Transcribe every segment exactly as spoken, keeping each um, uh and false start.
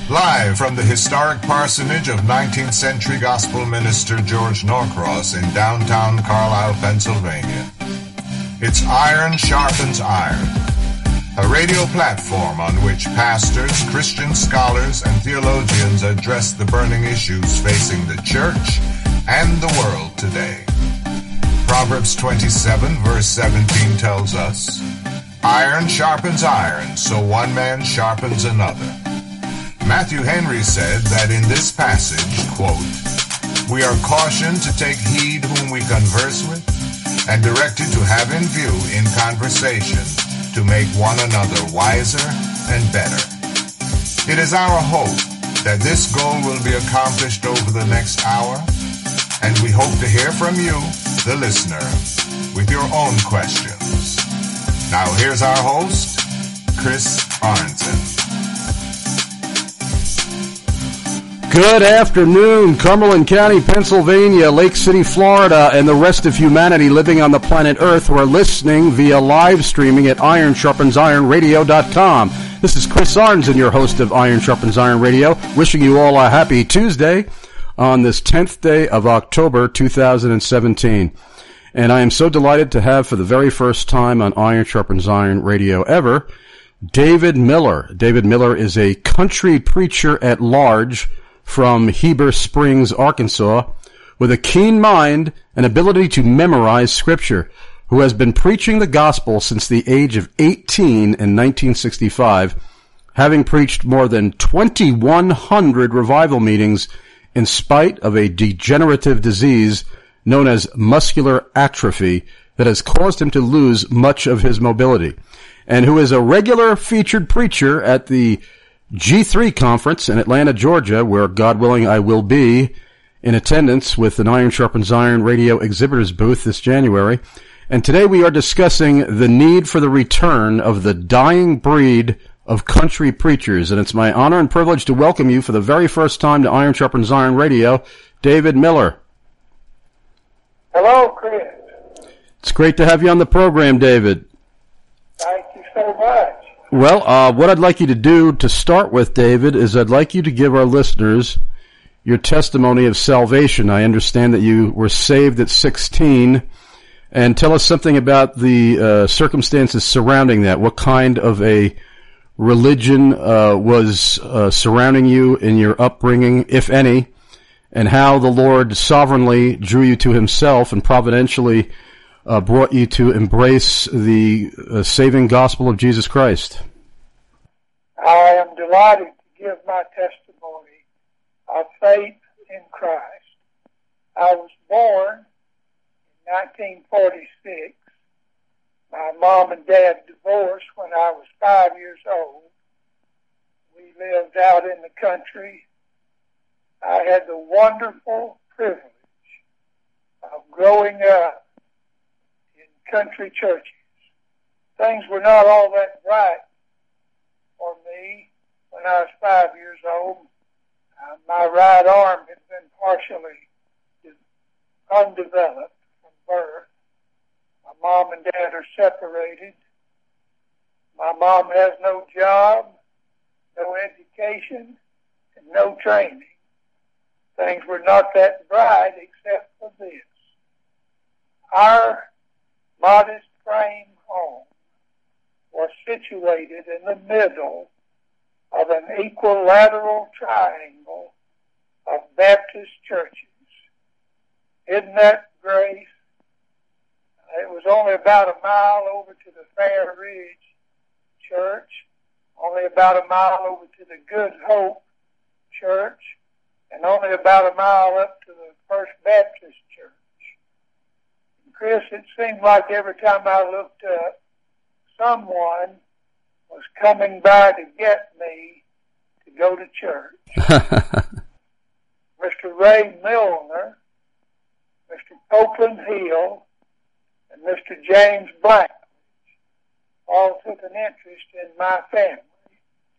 Live from the historic parsonage of nineteenth century gospel minister George Norcross in downtown Carlisle, Pennsylvania. It's Iron Sharpens Iron, a radio platform on which pastors, Christian scholars, and theologians address the burning issues facing the church and the world today. Proverbs twenty-seven, verse seventeen tells us, "Iron sharpens iron, so one man sharpens another." Matthew Henry said that in this passage, quote, "We are cautioned to take heed whom we converse with, and directed to have in view in conversation to make one another wiser and better." It is our hope that this goal will be accomplished over the next hour, and we hope to hear from you, the listener, with your own questions. Now here's our host, Chris Arnson. Good afternoon, Cumberland County, Pennsylvania, Lake City, Florida, and the rest of humanity living on the planet Earth who are listening via live streaming at iron sharpens iron radio dot com. This is Chris Arnson, your host of Iron Sharpens Iron Radio, wishing you all a happy Tuesday on this tenth day of October two thousand seventeen. And I am so delighted to have for the very first time on Iron Sharpens Iron Radio ever, David Miller. David Miller is a country preacher at large from Heber Springs, Arkansas, with a keen mind and ability to memorize Scripture, who has been preaching the gospel since the age of eighteen in nineteen sixty-five, having preached more than twenty-one hundred revival meetings in spite of a degenerative disease known as muscular atrophy that has caused him to lose much of his mobility, and who is a regular featured preacher at the G three conference in Atlanta, Georgia, where, God willing, I will be in attendance with an Iron Sharpens Iron Radio exhibitors booth this January. And today we are discussing the need for the return of the dying breed of country preachers. And it's my honor and privilege to welcome you for the very first time to Iron Sharpens Iron Radio, David Miller. Hello, Chris. It's great to have you on the program, David. Thank you so much. Well, uh, what I'd like you to do to start with, David, is I'd like you to give our listeners your testimony of salvation. I understand that you were saved at sixteen, and tell us something about the uh, circumstances surrounding that. What kind of a religion uh, was uh, surrounding you in your upbringing, if any, and how the Lord sovereignly drew you to himself and providentially Uh, brought you to embrace the uh, saving gospel of Jesus Christ. I am delighted to give my testimony of faith in Christ. I was born in nineteen forty-six. My mom and dad divorced when I was five years old. We lived out in the country. I had the wonderful privilege of growing up country churches. Things were not all that bright for me when I was five years old. Uh, my right arm had been partially undeveloped from birth. My mom and dad are separated. My mom has no job, no education, and no training. Things were not that bright except for this. Our modest frame home was situated in the middle of an equilateral triangle of Baptist churches. Isn't that grace? It was only about a mile over to the Fair Ridge Church, only about a mile over to the Good Hope Church, and only about a mile up to the First Baptist Church. Chris, it seemed like every time I looked up, someone was coming by to get me to go to church. Mister Ray Milner, Mister Copeland Hill, and Mister James Blackledge all took an interest in my family.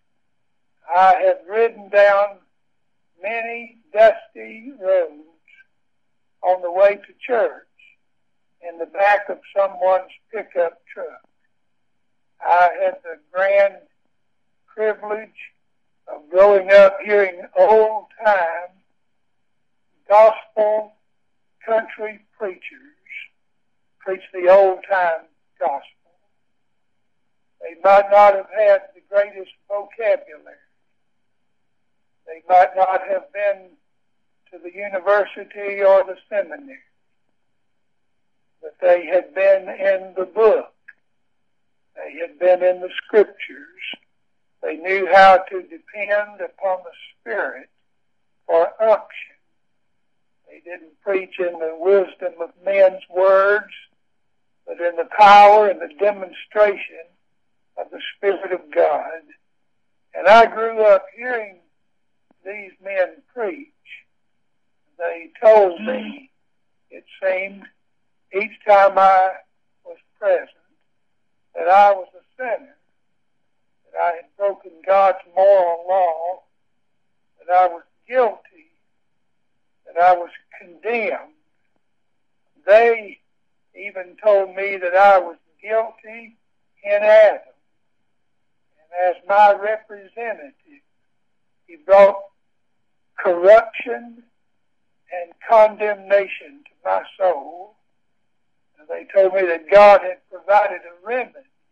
I had ridden down many dusty roads on the way to church in the back of someone's pickup truck. I had the grand privilege of growing up hearing old-time gospel country preachers preach the old-time gospel. They might not have had the greatest vocabulary. They might not have been to the university or the seminary, but they had been in the book. They had been in the scriptures. They knew how to depend upon the Spirit for unction. They didn't preach in the wisdom of men's words, but in the power and the demonstration of the Spirit of God. And I grew up hearing these men preach. They told me, it seemed, each time I was present, that I was a sinner, that I had broken God's moral law, that I was guilty, that I was condemned. They even told me that I was guilty in Adam. And as my representative, he brought corruption and condemnation to my soul. And they told me that God had provided a remedy.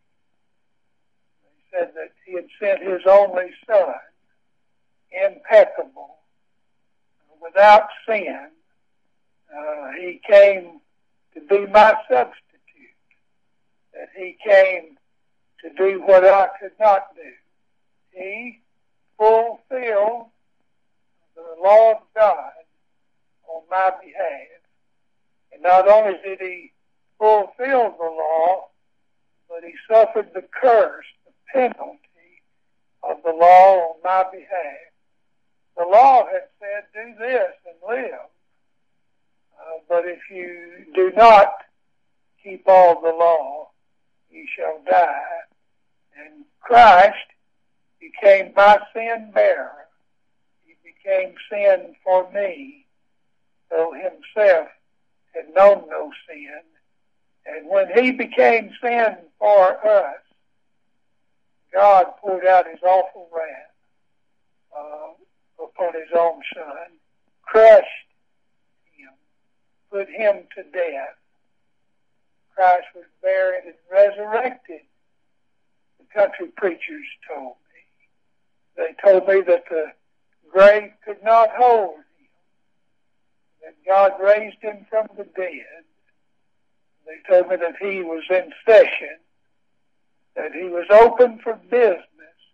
They said that he had sent his only son, impeccable, without sin. Uh, he came to be my substitute. That he came to do what I could not do. He fulfilled the law of God on my behalf. And not only did he fulfill the law, but he suffered the curse, the penalty of the law on my behalf. The law had said, do this and live. Uh, but if you do not keep all the law, you shall die. And Christ became my sin bearer. He became sin for me, though himself had known no sin. And when he became sin for us, God poured out his awful wrath uh, upon his own son, crushed him, put him to death. Christ was buried and resurrected, the country preachers told me. They told me that the grave could not hold him, that God raised him from the dead. They told me that he was in session, that he was open for business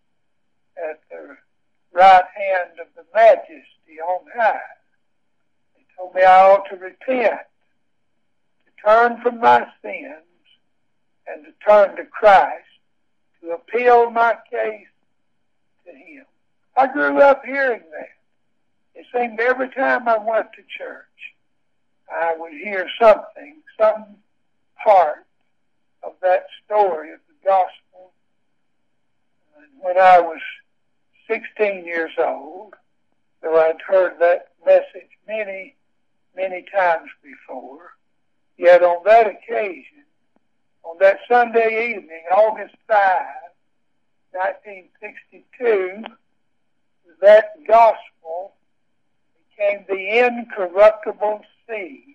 at the right hand of the Majesty on high. They told me I ought to repent, to turn from my sins, and to turn to Christ, to appeal my case to him. I grew up hearing that. It seemed every time I went to church, I would hear something, some part of that story of the gospel. And when I was sixteen years old, though I'd heard that message many, many times before, yet on that occasion, on that Sunday evening, August fifth, nineteen sixty-two, that gospel became the incorruptible seed,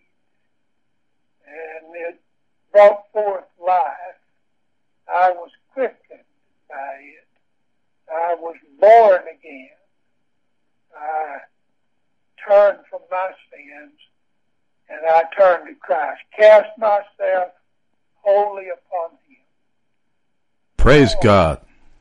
and it brought forth life. I was quickened by it. I was born again. I turned from my sins, and I turned to Christ. Cast myself wholly upon him. Praise God.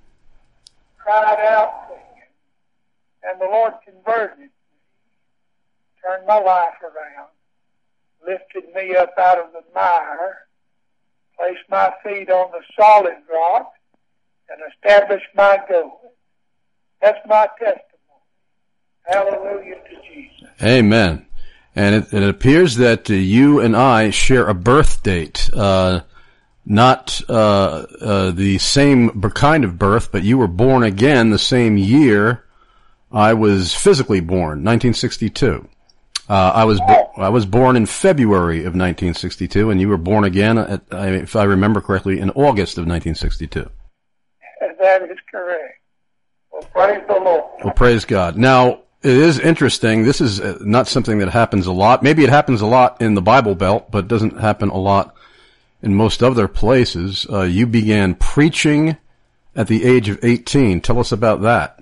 Cried out to him, and the Lord converted me, turned my life around, lifted me up out of the mire, placed my feet on the solid rock, and established my going. That's my testimony. Hallelujah to Jesus. Amen. And it, it appears that uh, you and I share a birth date, uh, not uh, uh, the same kind of birth, but you were born again the same year I was physically born, nineteen sixty-two. Uh, I was bo- I was born in February of nineteen sixty-two, and you were born again, at, if I remember correctly, in August of nineteen sixty-two. That is correct. Well, praise the Lord. Well, praise God. Now, it is interesting. This is not something that happens a lot. Maybe it happens a lot in the Bible Belt, but it doesn't happen a lot in most other places. Uh, you began preaching at the age of eighteen. Tell us about that.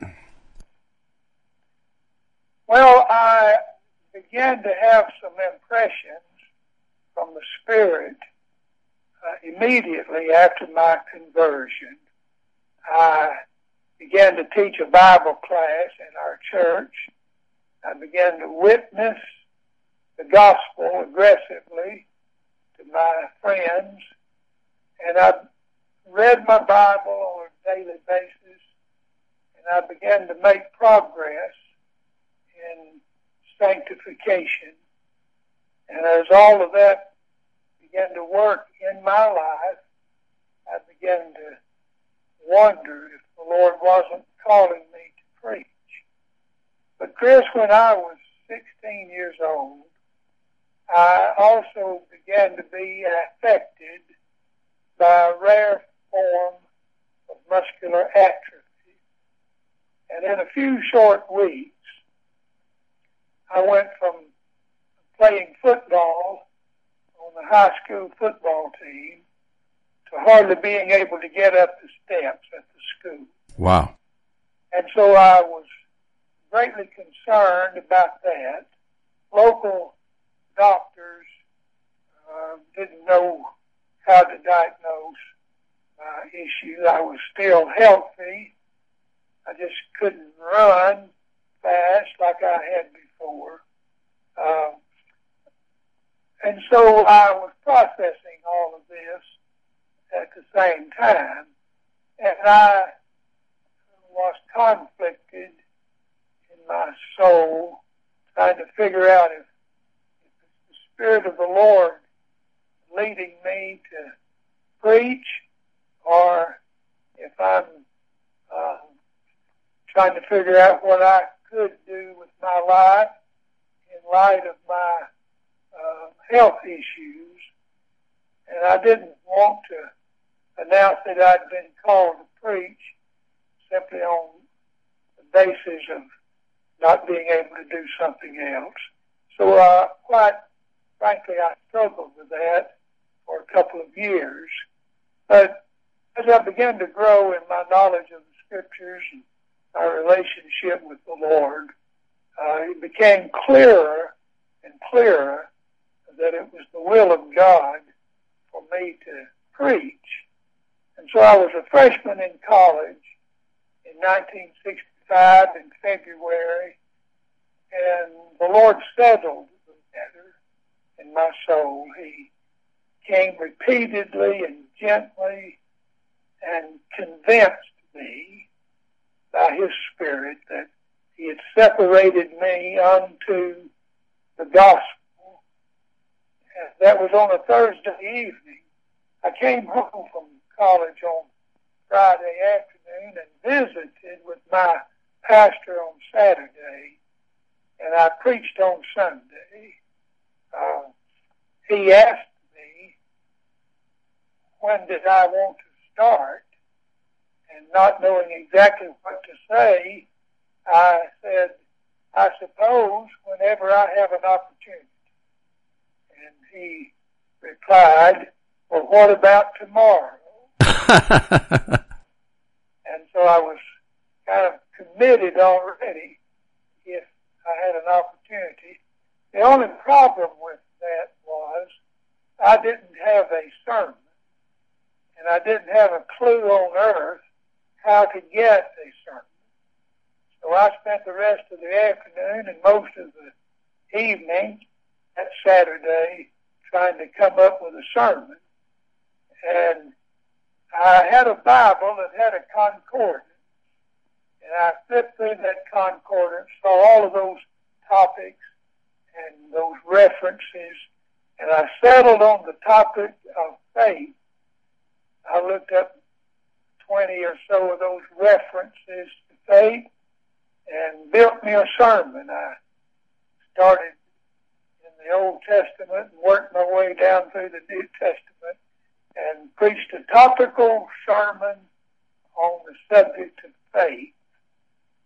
Well, I began to have some impressions from the Spirit uh, immediately after my conversion. I began to teach a Bible class in our church. I began to witness the gospel aggressively to my friends, and I read my Bible on a daily basis, and I began to make progress in sanctification. And as all of that began to work in my life, I began to wonder if the Lord wasn't calling me to preach. But Chris, when I was sixteen years old, I also began to be affected by a rare form of muscular atrophy. And in a few short weeks, I went from playing football on the high school football team to hardly being able to get up the steps at the school. Wow. And so I was greatly concerned about that. Local doctors uh, didn't know how to diagnose my issue. I was still healthy. I just couldn't run fast like I had before. Um, and so I was processing all of this at the same time, and I was conflicted in my soul, trying to figure out if, if it's the Spirit of the Lord leading me to preach, or if I'm uh, trying to figure out what I could do with my life in light of my uh, health issues. And I didn't want to announce that I'd been called to preach simply on the basis of not being able to do something else. So uh, quite frankly, I struggled with that for a couple of years. But as I began to grow in my knowledge of the Scriptures and my relationship with the Lord, uh, it became clearer and clearer that it was the will of God for me to preach. And so I was a freshman in college in nineteen sixty-five in February, and the Lord settled the matter in my soul. He came repeatedly and gently and convinced me by His Spirit that He had separated me unto the gospel. And that was on a Thursday evening. I came home from college on Friday afternoon and visited with my pastor on Saturday, and I preached on Sunday. Uh, he asked me, when did I want to start? And not knowing exactly what to say, I said, I suppose whenever I have an opportunity. And he replied, well, what about tomorrow? And so I was kind of committed already if I had an opportunity. The only problem with that was I didn't have a sermon, and I didn't have a clue on earth how to get a sermon. So I spent the rest of the afternoon and most of the evening that Saturday trying to come up with a sermon. And I had a Bible that had a concordance, and I flipped through that concordance, saw all of those topics and those references, and I settled on the topic of faith. I looked up twenty or so of those references to faith and built me a sermon. I started in the Old Testament and worked my way down through the New Testament and preached a topical sermon on the subject of faith.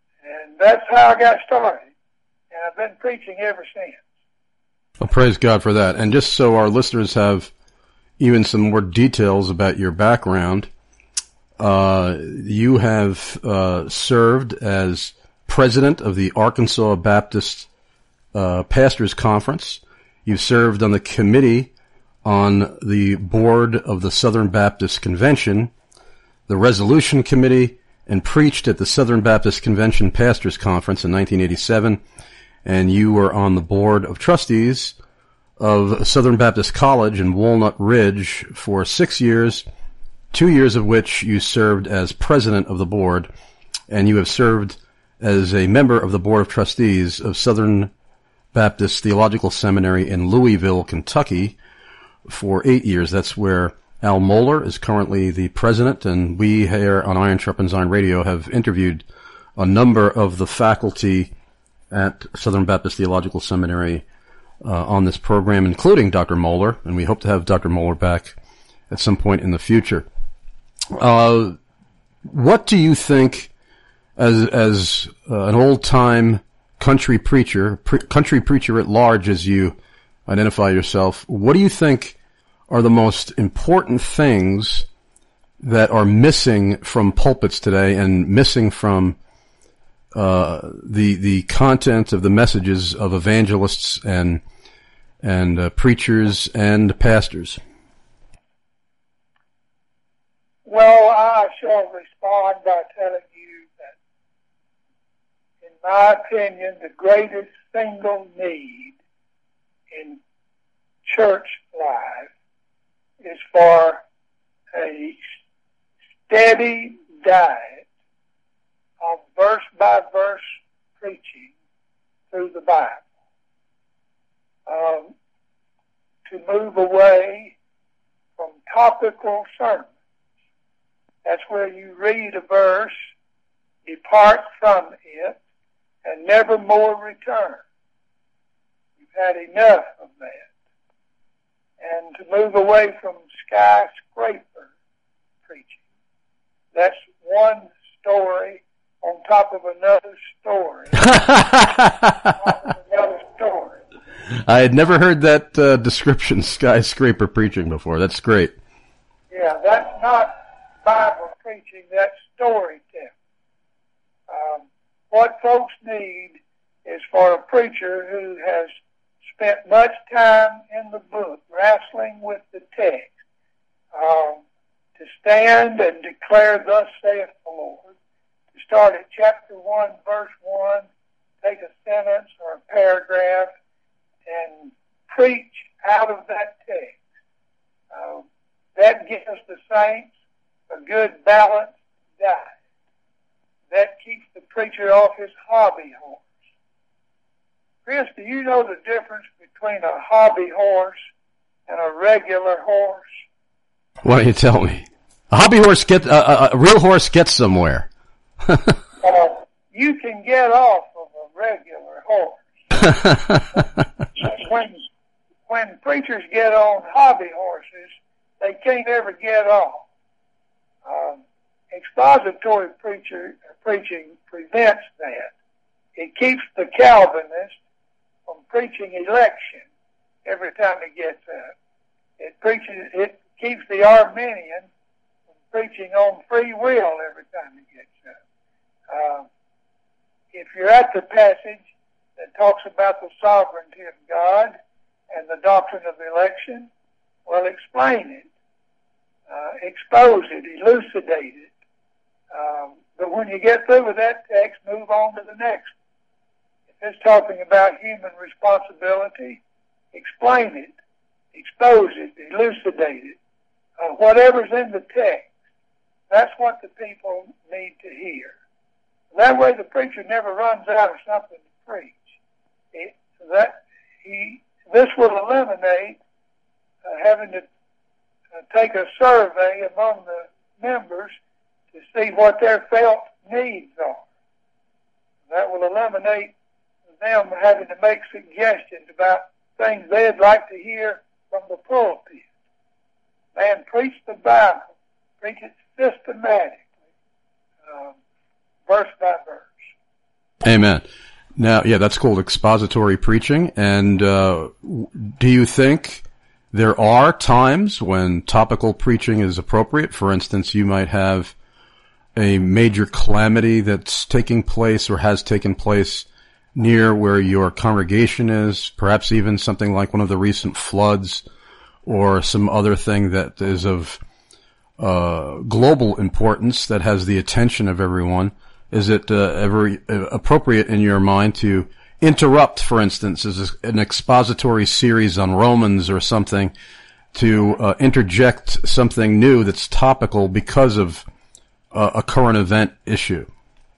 And that's how I got started. And I've been preaching ever since. Well, praise God for that. And just so our listeners have even some more details about your background, uh, you have uh, served as president of the Arkansas Baptist uh, Pastors Conference. You've served on the committee on the board of the Southern Baptist Convention, the Resolution Committee, and preached at the Southern Baptist Convention Pastors Conference in nineteen eighty-seven. And you were on the board of trustees of Southern Baptist College in Walnut Ridge for six years, two years of which you served as president of the board, and you have served as a member of the board of trustees of Southern Baptist Theological Seminary in Louisville, Kentucky for eight years. That's where Al Mohler is currently the president, and we here on Iron Sharpens Iron Radio have interviewed a number of the faculty at Southern Baptist Theological Seminary uh, on this program, including Doctor Mohler, and we hope to have Doctor Mohler back at some point in the future. Uh, what do you think, as as uh, an old-time country preacher, pre- country preacher at large as you identify yourself, what do you think are the most important things that are missing from pulpits today and missing from Uh, the the content of the messages of evangelists and and uh, preachers and pastors? Well, I shall respond by telling you that, in my opinion, the greatest single need in church life is for a steady diet of verse-by-verse preaching through the Bible. Um, to move away from topical sermons. That's where you read a verse, depart from it, and never more return. You've had enough of that. And to move away from skyscraper preaching. That's one story on top of another story. on top of another story. I had never heard that uh, description, skyscraper preaching, before. That's great. Yeah, that's not Bible preaching, that's storytelling. Um, what folks need is for a preacher who has spent much time in the book, wrestling with the text, um, to stand and declare, thus saith the Lord. Start at chapter one, verse one, take a sentence or a paragraph and preach out of that text. Uh, that gives the saints a good balanced diet. That keeps the preacher off his hobby horse. Chris, do you know the difference between a hobby horse and a regular horse? Why don't you tell me? A hobby horse get uh, a real horse gets somewhere. uh, you can get off of a regular horse. when when preachers get on hobby horses, they can't ever get off. Um, expository preacher preaching prevents that. It keeps the Calvinist from preaching election every time he gets up. It preaches. It keeps the Arminian from preaching on free will every time he gets up. Uh, if you're at the passage that talks about the sovereignty of God and the doctrine of election, well, explain it, uh, expose it, elucidate it. Um, but when you get through with that text, move on to the next. If it's talking about human responsibility, explain it, expose it, elucidate it. Uh, whatever's in the text, that's what the people need to hear. That way the preacher never runs out of something to preach. It, that he, this will eliminate uh, having to uh, take a survey among the members to see what their felt needs are. That will eliminate them having to make suggestions about things they'd like to hear from the pulpit. Man, preach the Bible. Preach it systematically, um, verse by verse. Amen. Now, yeah, that's called expository preaching. And uh, do you think there are times when topical preaching is appropriate? For instance, you might have a major calamity that's taking place or has taken place near where your congregation is, perhaps even something like one of the recent floods or some other thing that is of uh global importance that has the attention of everyone. Is it uh, ever appropriate in your mind to interrupt, for instance, as an expository series on Romans or something, to uh, interject something new that's topical because of uh, a current event issue?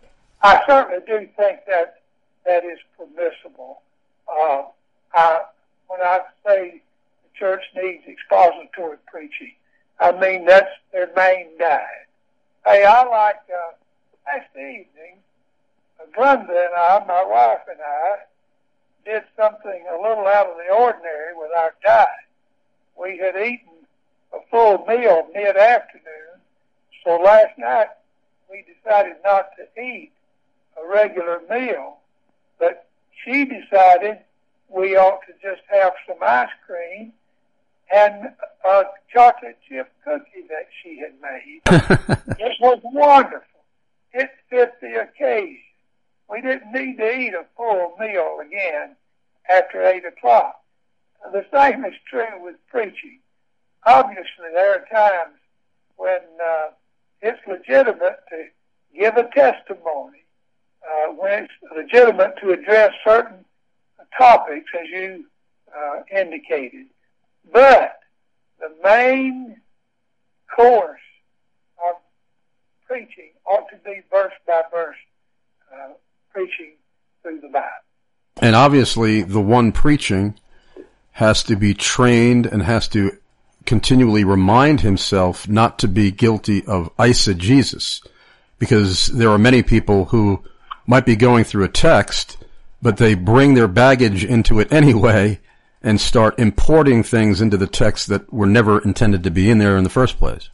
I certainly do think that that is permissible. Uh, I, when I say the church needs expository preaching, I mean that's their main diet. Hey, I like, uh, last evening, Glenda and I, my wife and I, did something a little out of the ordinary with our diet. We had eaten a full meal mid-afternoon, so last night we decided not to eat a regular meal, but she decided we ought to just have some ice cream and a chocolate chip cookie that she had made. It was wonderful. It fit the occasion. We didn't need to eat a full meal again after eight o'clock. The same is true with preaching. Obviously, there are times when uh, it's legitimate to give a testimony, uh, when it's legitimate to address certain topics, as you uh, indicated. But the main course of preaching ought to be verse by verse uh, preaching through the Bible. And obviously, the one preaching has to be trained and has to continually remind himself not to be guilty of eisegesis, because there are many people who might be going through a text, but they bring their baggage into it anyway and start importing things into the text that were never intended to be in there in the first place.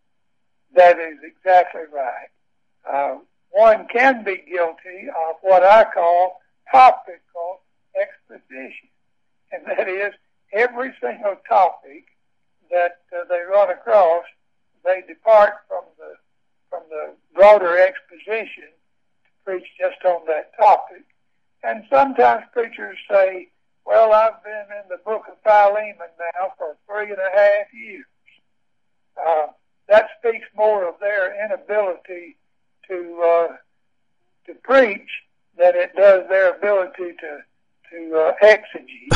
That is exactly right. Uh, one can be guilty of what I call topical exposition, and that is every single topic that uh, they run across, they depart from the from the broader exposition to preach just on that topic. And sometimes preachers say, well, I've been in the book of Philemon now for three and a half years. Uh, that speaks more of their inability to uh, to preach than it does their ability to to uh, exegete.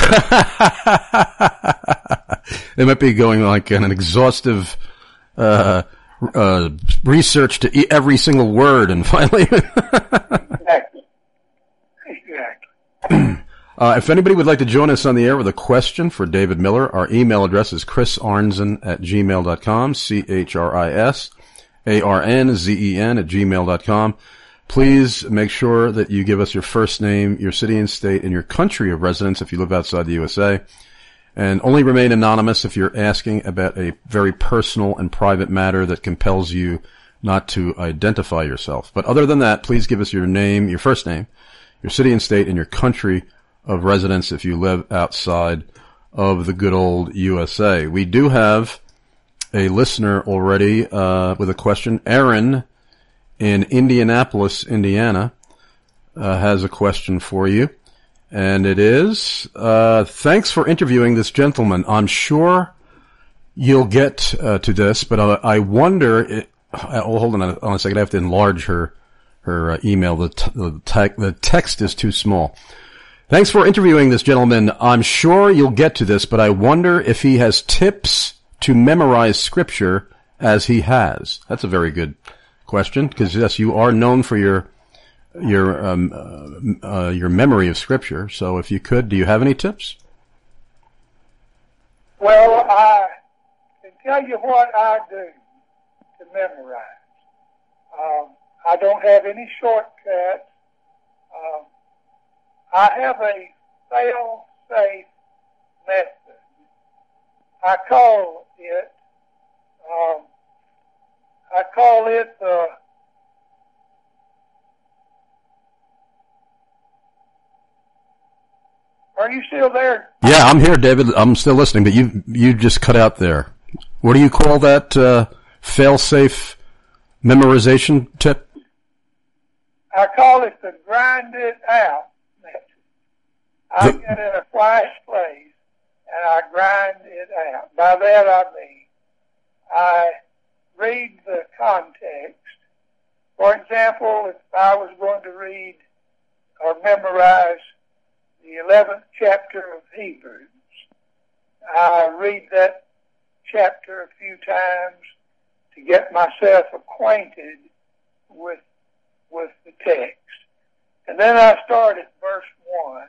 They might be going like an exhaustive uh, uh, research to e- every single word, and finally. Exactly. Exactly. Uh, if anybody would like to join us on the air with a question for David Miller, our email address is chris arnzen at gmail dot com, C H R I S A R N Z E N at gmail dot com. Please make sure that you give us your first name, your city and state, and your country of residence if you live outside the U S A. And only remain anonymous if you're asking about a very personal and private matter that compels you not to identify yourself. But other than that, please give us your name, your first name, your city and state, and your country of residence if you live outside of the good old U S A. We do have a listener already uh with a question. Aaron in Indianapolis, Indiana, uh, has a question for you. And it is, uh, thanks for interviewing this gentleman. I'm sure you'll get uh, to this, but uh, I wonder, it, oh, hold on a, on a second, I have to enlarge her her uh, email. The, t- the, te- the text is too small. Thanks for interviewing this gentleman. I'm sure you'll get to this, but I wonder if he has tips to memorize Scripture as he has. That's a very good question, because yes, you are known for your your um, uh, uh, your memory of Scripture. So if you could, do you have any tips? Well, I can tell you what I do to memorize. Um, I don't have any shortcuts. Um, I have a fail-safe method. I call it, um, I call it the Are you still there? Yeah, I'm here, David. I'm still listening, but you you just cut out there. What do you call that uh, fail-safe memorization tip? I call it the grind it out method. I The- get in a quiet place and I grind it out. By that I mean I read the context. For example, if I was going to read or memorize the eleventh chapter of Hebrews, I read that chapter a few times to get myself acquainted with with the text. And then I start at verse one,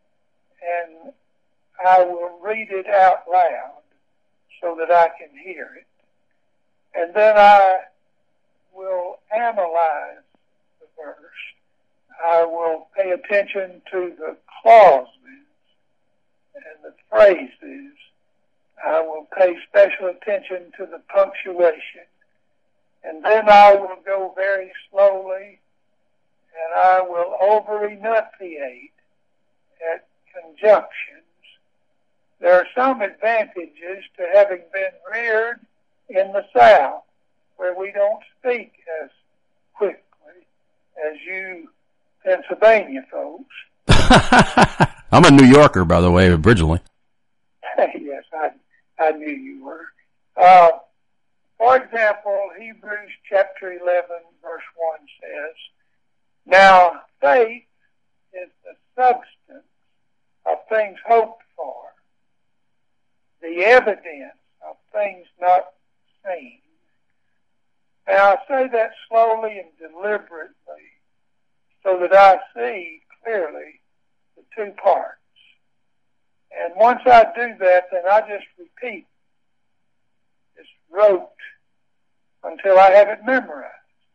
and I will read it out loud so that I can hear it. And then I will analyze the verse. I will pay attention to the clauses and the phrases. I will pay special attention to the punctuation. And then I will go very slowly, and I will over-enunciate at conjunctions. There are some advantages to having been reared in the South, where we don't speak as quickly as you Pennsylvania folks. I'm a New Yorker, by the way, originally. Yes, I, I knew you were. Uh, for example, Hebrews chapter eleven, verse one says, "Now faith is the substance of things hoped for, the evidence of things not seen." Now I say that slowly and deliberately so that I see clearly the two parts. And once I do that, then I just repeat, just rote until I have it memorized.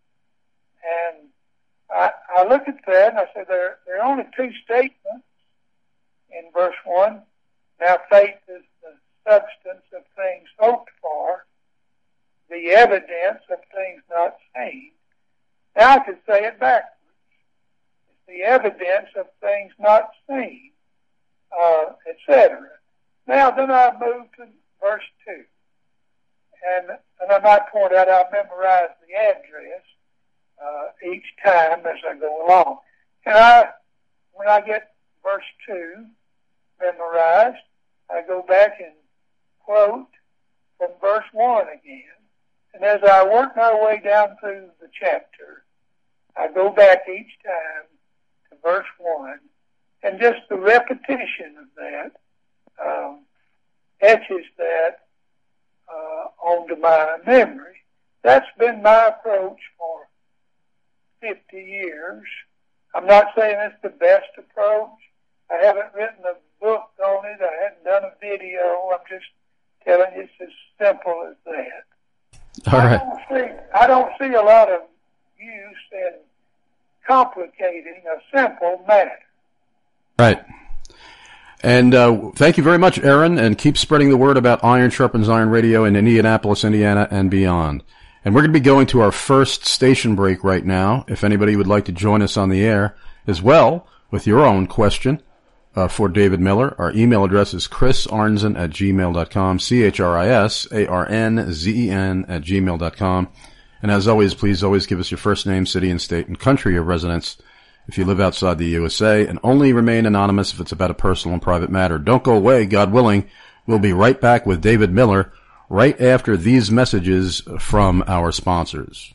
And I, I look at that and I say there, there are only two statements in verse one. Now faith is the substance of things hoped for, the evidence of things not seen. Now I could say it backwards. It's the evidence of things not seen, uh, et cetera. Now then I move to verse two. And, and I might point out I memorize the address uh, each time as I go along. And I, when I get verse two memorized, I go back and quote from verse one again. And as I work my way down through the chapter, I go back each time to verse one, and just the repetition of that um, etches that uh, onto my memory. That's been my approach for fifty years. I'm not saying it's the best approach. I haven't written a book on it. I haven't done a video. I'm just telling you it's as simple as that. All right. I don't see, I don't see a lot of use in complicating a simple matter. Right. And uh, thank you very much, Aaron, and keep spreading the word about Iron Sharpens Iron Radio in Indianapolis, Indiana, and beyond. And we're going to be going to our first station break right now. If anybody would like to join us on the air as well with your own question uh, for David Miller, our email address is chris arnzen at gmail dot com, C H R I S A R N Z E N at gmail dot com. And as always, please always give us your first name, city and state, and country of residence if you live outside the U S A, and only remain anonymous if it's about a personal and private matter. Don't go away, God willing. We'll be right back with David Miller right after these messages from our sponsors.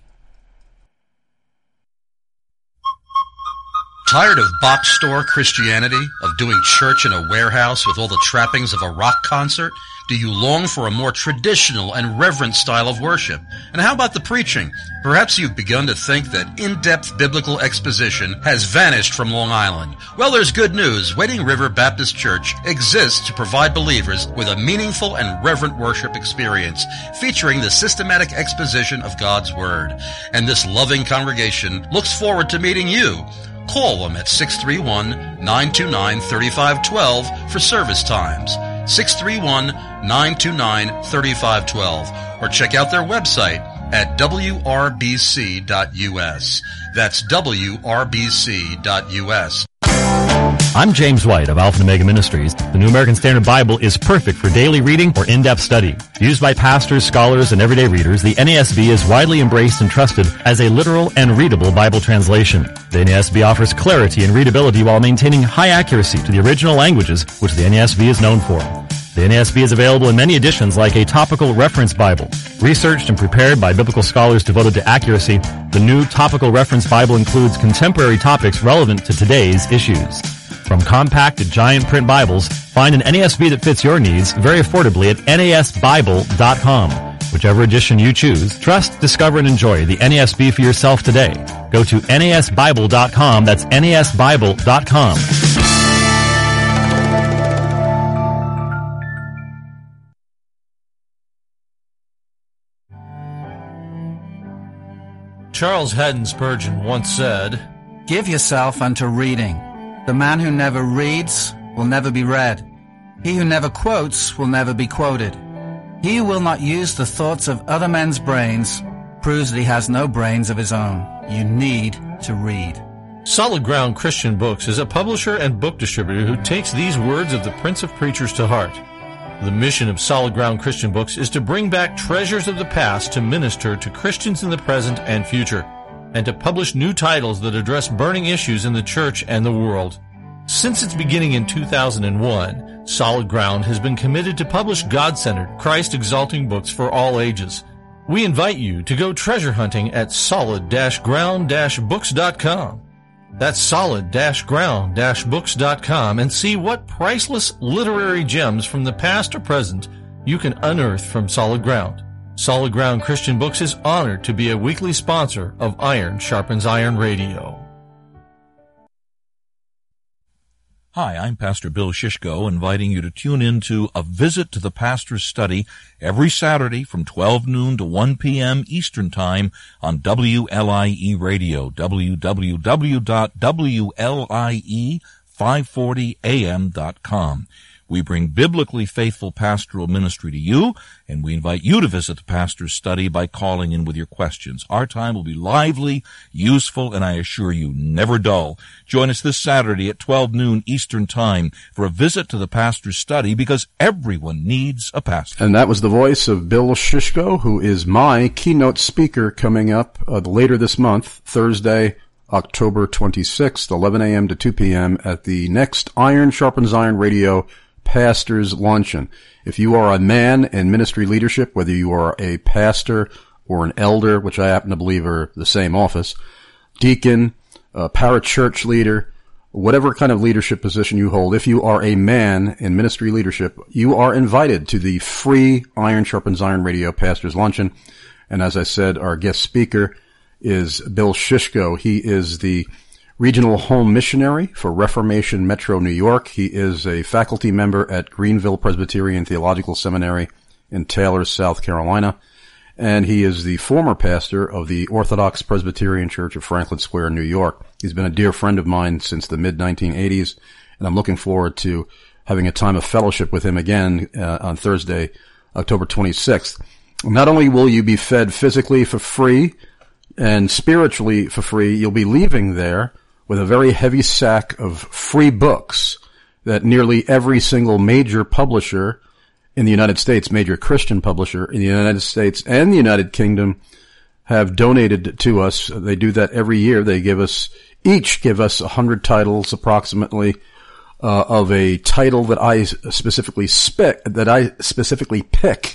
Tired of box store Christianity, of doing church in a warehouse with all the trappings of a rock concert? Do you long for a more traditional and reverent style of worship? And how about the preaching? Perhaps you've begun to think that in-depth biblical exposition has vanished from Long Island. Well, there's good news. Wading River Baptist Church exists to provide believers with a meaningful and reverent worship experience featuring the systematic exposition of God's Word. And this loving congregation looks forward to meeting you. Call them at six three one, nine two nine, three five one two for service times. six three one, nine two nine, three five one two, or check out their website at w r b c dot u s. That's w r b c dot u s. I'm James White of Alpha and Omega Ministries. The New American Standard Bible is perfect for daily reading or in-depth study. Used by pastors, scholars, and everyday readers, the N A S B is widely embraced and trusted as a literal and readable Bible translation. The N A S B offers clarity and readability while maintaining high accuracy to the original languages, which the N A S B is known for. The N A S B is available in many editions like a topical reference Bible. Researched and prepared by biblical scholars devoted to accuracy, the new topical reference Bible includes contemporary topics relevant to today's issues. From compact to giant print Bibles, find an N A S B that fits your needs very affordably at N A S Bible dot com. Whichever edition you choose, trust, discover, and enjoy the N A S B for yourself today. Go to N A S Bible dot com. That's N A S Bible dot com. Charles Haddon Spurgeon once said, "Give yourself unto reading. The man who never reads will never be read. He who never quotes will never be quoted. He who will not use the thoughts of other men's brains proves that he has no brains of his own. You need to read." Solid Ground Christian Books is a publisher and book distributor who takes these words of the Prince of Preachers to heart. The mission of Solid Ground Christian Books is to bring back treasures of the past to minister to Christians in the present and future, and to publish new titles that address burning issues in the church and the world. Since its beginning in two thousand one, Solid Ground has been committed to publish God-centered, Christ-exalting books for all ages. We invite you to go treasure hunting at solid ground books dot com. That's solid ground books dot com and see what priceless literary gems from the past or present you can unearth from Solid Ground. Solid Ground Christian Books is honored to be a weekly sponsor of Iron Sharpens Iron Radio. Hi, I'm Pastor Bill Shishko, inviting you to tune in to A Visit to the Pastor's Study every Saturday from twelve noon to one p.m. Eastern Time on W L I E Radio, w w w dot w l i e five forty a m dot com. We bring biblically faithful pastoral ministry to you, and we invite you to visit the pastor's study by calling in with your questions. Our time will be lively, useful, and I assure you, never dull. Join us this Saturday at twelve noon Eastern Time for a visit to the pastor's study, because everyone needs a pastor. And that was the voice of Bill Shishko, who is my keynote speaker coming up uh, later this month, Thursday, October twenty-sixth, eleven a.m. to two p.m. at the next Iron Sharpens Iron Radio Pastors Luncheon. If you are a man in ministry leadership, whether you are a pastor or an elder, which I happen to believe are the same office, deacon, uh, parachurch leader, whatever kind of leadership position you hold, if you are a man in ministry leadership, you are invited to the free Iron Sharpens Iron Radio Pastors Luncheon. And as I said, our guest speaker is Bill Shishko. He is the Regional Home Missionary for Reformation Metro New York. He is a faculty member at Greenville Presbyterian Theological Seminary in Taylor, South Carolina. And he is the former pastor of the Orthodox Presbyterian Church of Franklin Square, New York. He's been a dear friend of mine since the mid nineteen eighties, and I'm looking forward to having a time of fellowship with him again uh, on Thursday, October twenty-sixth. Not only will you be fed physically for free and spiritually for free, you'll be leaving there with a very heavy sack of free books that nearly every single major publisher in the United States, major Christian publisher in the United States and the United Kingdom, have donated to us. They do that every year. They give us, each give us a hundred titles approximately, uh, of a title that I specifically spec, that I specifically pick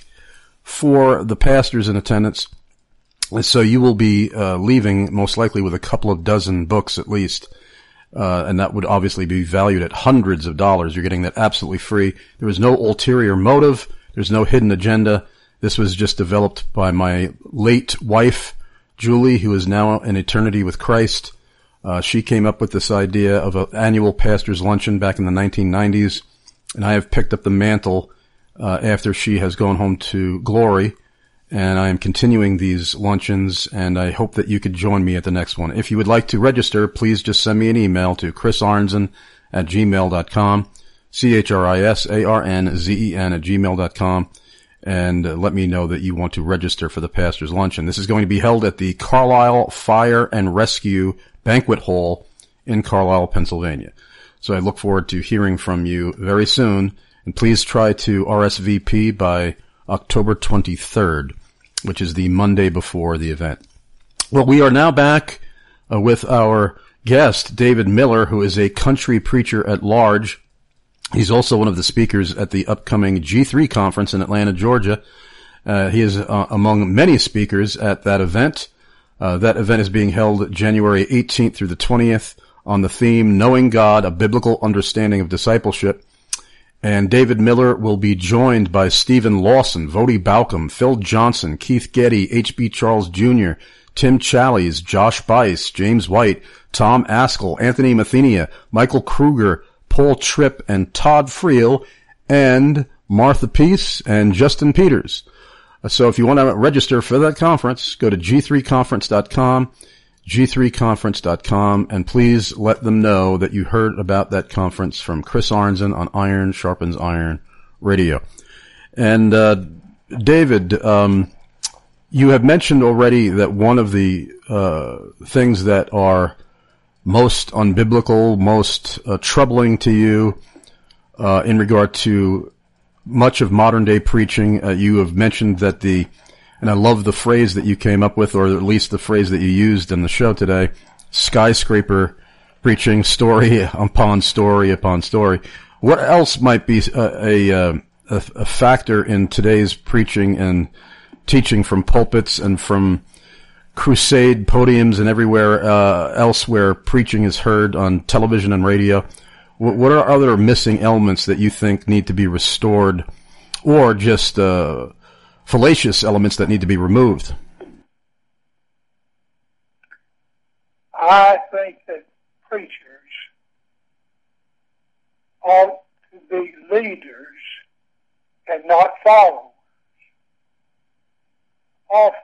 for the pastors in attendance. And so you will be uh, leaving most likely with a couple of dozen books at least, uh, and that would obviously be valued at hundreds of dollars. You're getting that absolutely free. There was no ulterior motive. There's no hidden agenda. This was just developed by my late wife, Julie, who is now in eternity with Christ. Uh, she came up with this idea of an annual pastor's luncheon back in the nineteen nineties, and I have picked up the mantle uh, after she has gone home to glory. And I am continuing these luncheons, and I hope that you could join me at the next one. If you would like to register, please just send me an email to chris arnzen at gmail dot com, C H R I S A R N Z E N at gmail dot com, and uh, let me know that you want to register for the Pastor's Luncheon. This is going to be held at the Carlisle Fire and Rescue Banquet Hall in Carlisle, Pennsylvania. So I look forward to hearing from you very soon. And please try to R S V P by October twenty-third, which is the Monday before the event. Well, we are now back uh, with our guest, David Miller, who is a country preacher at large. He's also one of the speakers at the upcoming G three conference in Atlanta, Georgia. Uh, he is uh, among many speakers at that event. Uh, that event is being held January eighteenth through the twentieth on the theme, Knowing God, a Biblical Understanding of Discipleship. And David Miller will be joined by Stephen Lawson, Vodi Balcom, Phil Johnson, Keith Getty, H B Charles Junior, Tim Challies, Josh Bice, James White, Tom Askell, Anthony Mathenia, Michael Kruger, Paul Tripp, and Todd Friel, and Martha Peace and Justin Peters. So if you want to register for that conference, go to G three conference dot com, G three conference dot com, and please let them know that you heard about that conference from Chris Arnzen on Iron Sharpens Iron Radio. And uh, David, um, you have mentioned already that one of the uh, things that are most unbiblical, most uh, troubling to you uh, in regard to much of modern-day preaching, uh, you have mentioned that the, and I love the phrase that you came up with, or at least the phrase that you used in the show today, skyscraper preaching, story upon story upon story. What else might be a, a, a, a factor in today's preaching and teaching from pulpits and from crusade podiums and everywhere uh, else where preaching is heard on television and radio? What, what are other missing elements that you think need to be restored, or just uh, fallacious elements that need to be removed? I think that preachers ought to be leaders and not followers. Often,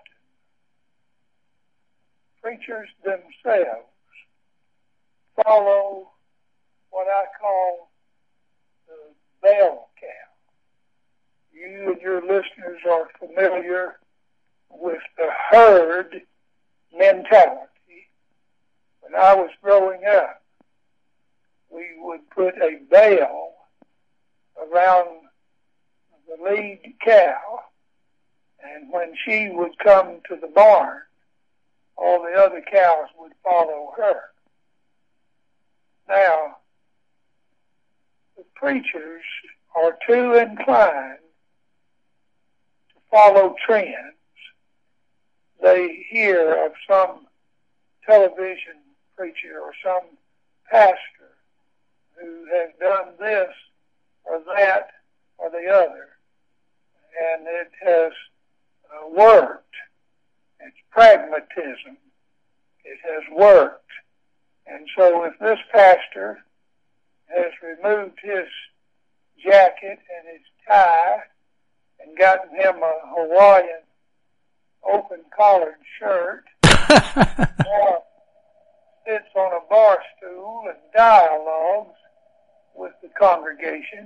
preachers themselves follow what I call the bell cow. You and your listeners are familiar with the herd mentality. When I was growing up, we would put a bell around the lead cow, and when she would come to the barn, all the other cows would follow her. Now, the preachers are too inclined to follow trends. They hear of some television preacher or some pastor who has done this or that or the other, and it has uh, worked. It's pragmatism. It has worked. And so if this pastor has removed his jacket and his tie and gotten him a Hawaiian open-collared shirt, or sits on a bar stool and dialogues with the congregation,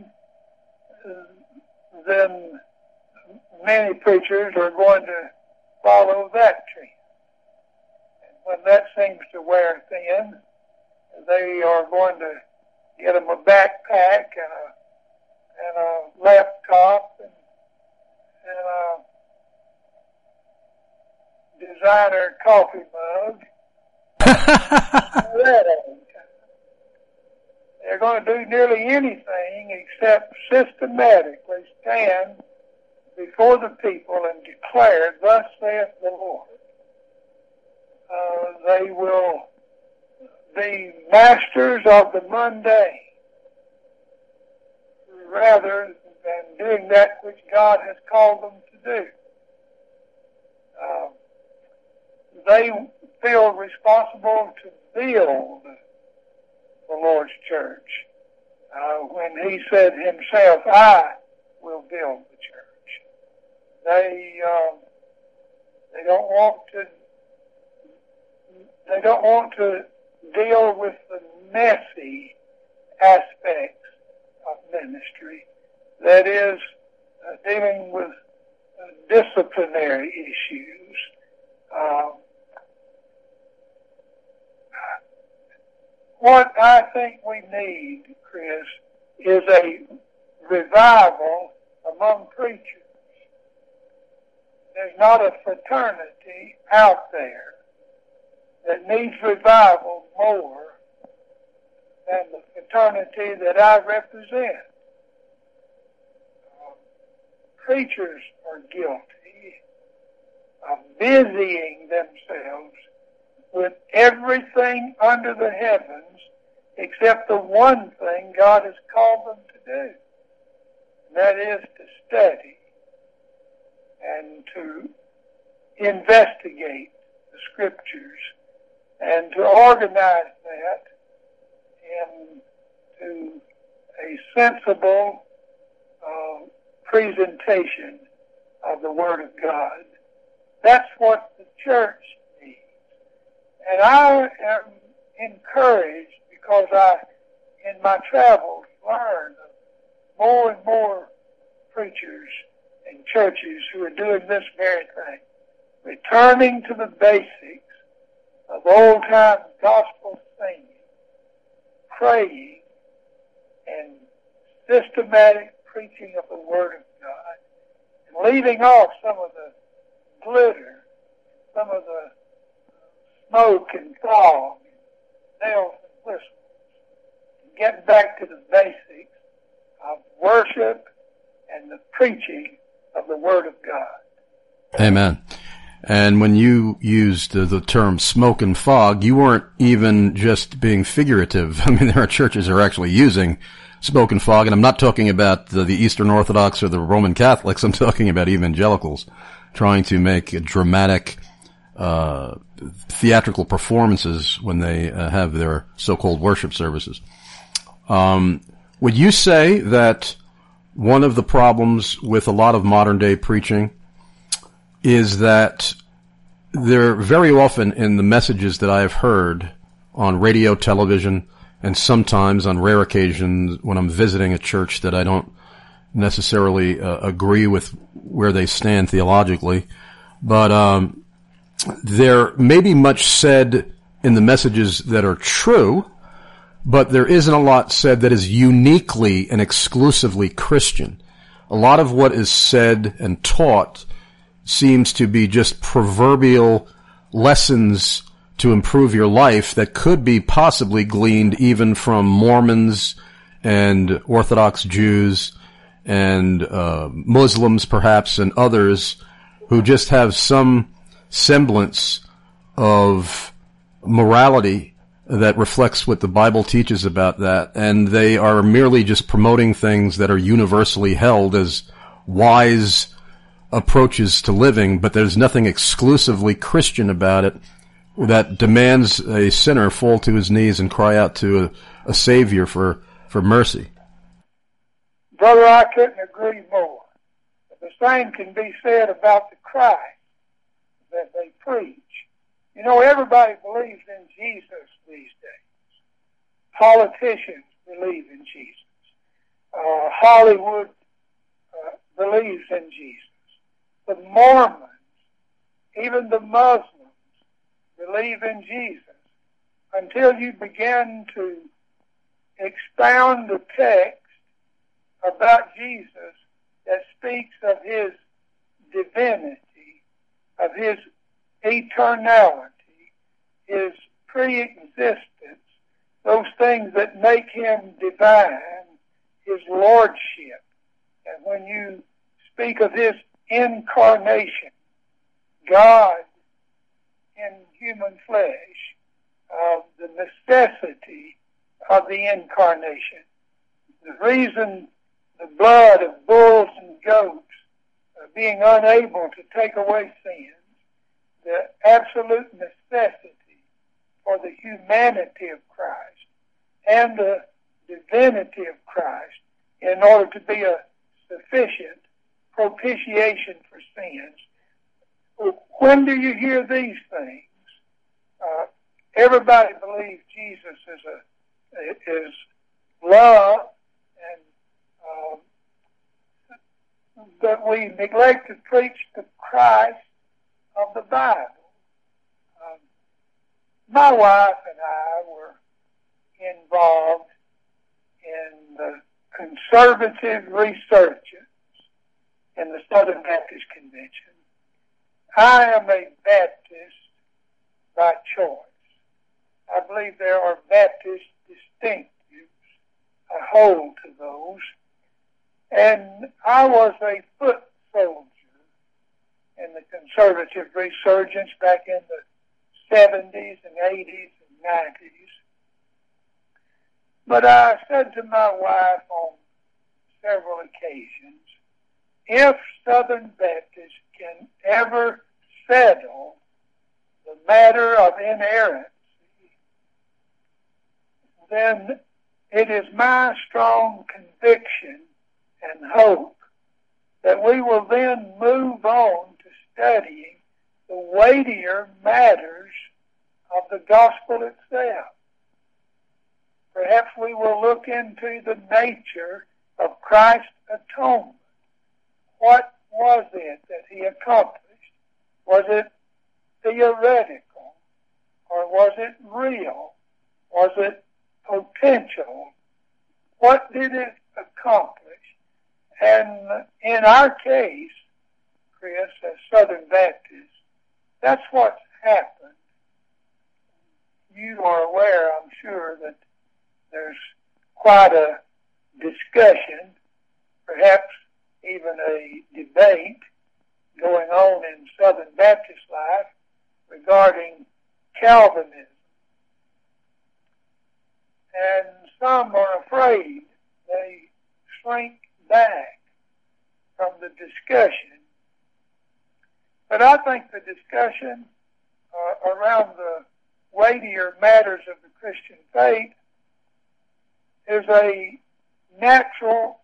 then many preachers are going to follow that trend. And when that seems to wear thin, they are going to get them a backpack and a and a laptop and, and a designer coffee mug. They're going to do nearly anything except systematically stand before the people and declare, "Thus saith the Lord." Uh, they will be masters of the mundane rather than doing that which God has called them to do. Uh, they feel responsible to build the Lord's church. Uh, when he said himself, "I will build the church." They uh, they don't want to they don't want to deal with the messy aspects of ministry. That is, uh, dealing with uh, disciplinary issues. Uh, what I think we need, Chris, is a revival among preachers. There's not a fraternity out there that needs revival more than the fraternity that I represent. Uh, preachers are guilty of busying themselves with everything under the heavens except the one thing God has called them to do. And that is to study and to investigate the Scriptures and to organize that into a sensible uh, presentation of the Word of God. That's what the church needs. And I am encouraged because I, in my travels, learned of more and more preachers and churches who are doing this very thing, returning to the basics of old-time gospel singing, praying, and systematic preaching of the Word of God, and leaving off some of the glitter, some of the smoke and fog, and nails and whistles, and getting back to the basics of worship and the preaching of the Word of God. Amen. And when you used uh, the term smoke and fog, you weren't even just being figurative. I mean, there are churches that are actually using smoke and fog, and I'm not talking about the, the Eastern Orthodox or the Roman Catholics. I'm talking about evangelicals trying to make a dramatic uh theatrical performances when they uh, have their so-called worship services. Um, would you say that one of the problems with a lot of modern-day preaching is that there very often in the messages that I have heard on radio, television, and sometimes on rare occasions when I'm visiting a church that I don't necessarily uh, agree with where they stand theologically, but um, there may be much said in the messages that are true, but there isn't a lot said that is uniquely and exclusively Christian. A lot of what is said and taught seems to be just proverbial lessons to improve your life that could be possibly gleaned even from Mormons and Orthodox Jews and uh, Muslims perhaps and others who just have some semblance of morality that reflects what the Bible teaches about that, and they are merely just promoting things that are universally held as wise approaches to living, but there's nothing exclusively Christian about it that demands a sinner fall to his knees and cry out to a, a Savior for, for mercy. Brother, I couldn't agree more. But the same can be said about the Christ that they preach. You know, everybody believes in Jesus these days. Politicians believe in Jesus. Uh, Hollywood uh, believes in Jesus. The Mormons, even the Muslims, believe in Jesus until you begin to expound the text about Jesus that speaks of his divinity, of his eternality, his pre-existence, those things that make him divine, his lordship. And when you speak of his incarnation, God in human flesh, uh, the necessity of the incarnation, the reason the blood of bulls and goats uh, being unable to take away sins, the absolute necessity for the humanity of Christ and the divinity of Christ in order to be a sufficient propitiation for sins. When do you hear these things? Uh, everybody believes Jesus is a is love, and um, but we neglect to preach the Christ of the Bible. Um, my wife and I were involved in the conservative resurgence in the Southern Baptist Convention. I am a Baptist by choice. I believe there are Baptist distinctives. I hold to those. And I was a foot soldier in the conservative resurgence back in the seventies and eighties and nineties. But I said to my wife on several occasions, if Southern Baptists can ever settle the matter of inerrancy, then it is my strong conviction and hope that we will then move on to studying the weightier matters of the gospel itself. Perhaps we will look into the nature of Christ's atonement. What was it that he accomplished? Was it theoretical? Or was it real? Was it potential? What did it accomplish? And in our case, Chris, as Southern Baptists, that's what's happened. You are aware, I'm sure, that there's quite a discussion, perhaps even a debate going on in Southern Baptist life regarding Calvinism. And some are afraid. They shrink back from the discussion. But I think the discussion uh, around the weightier matters of the Christian faith is a natural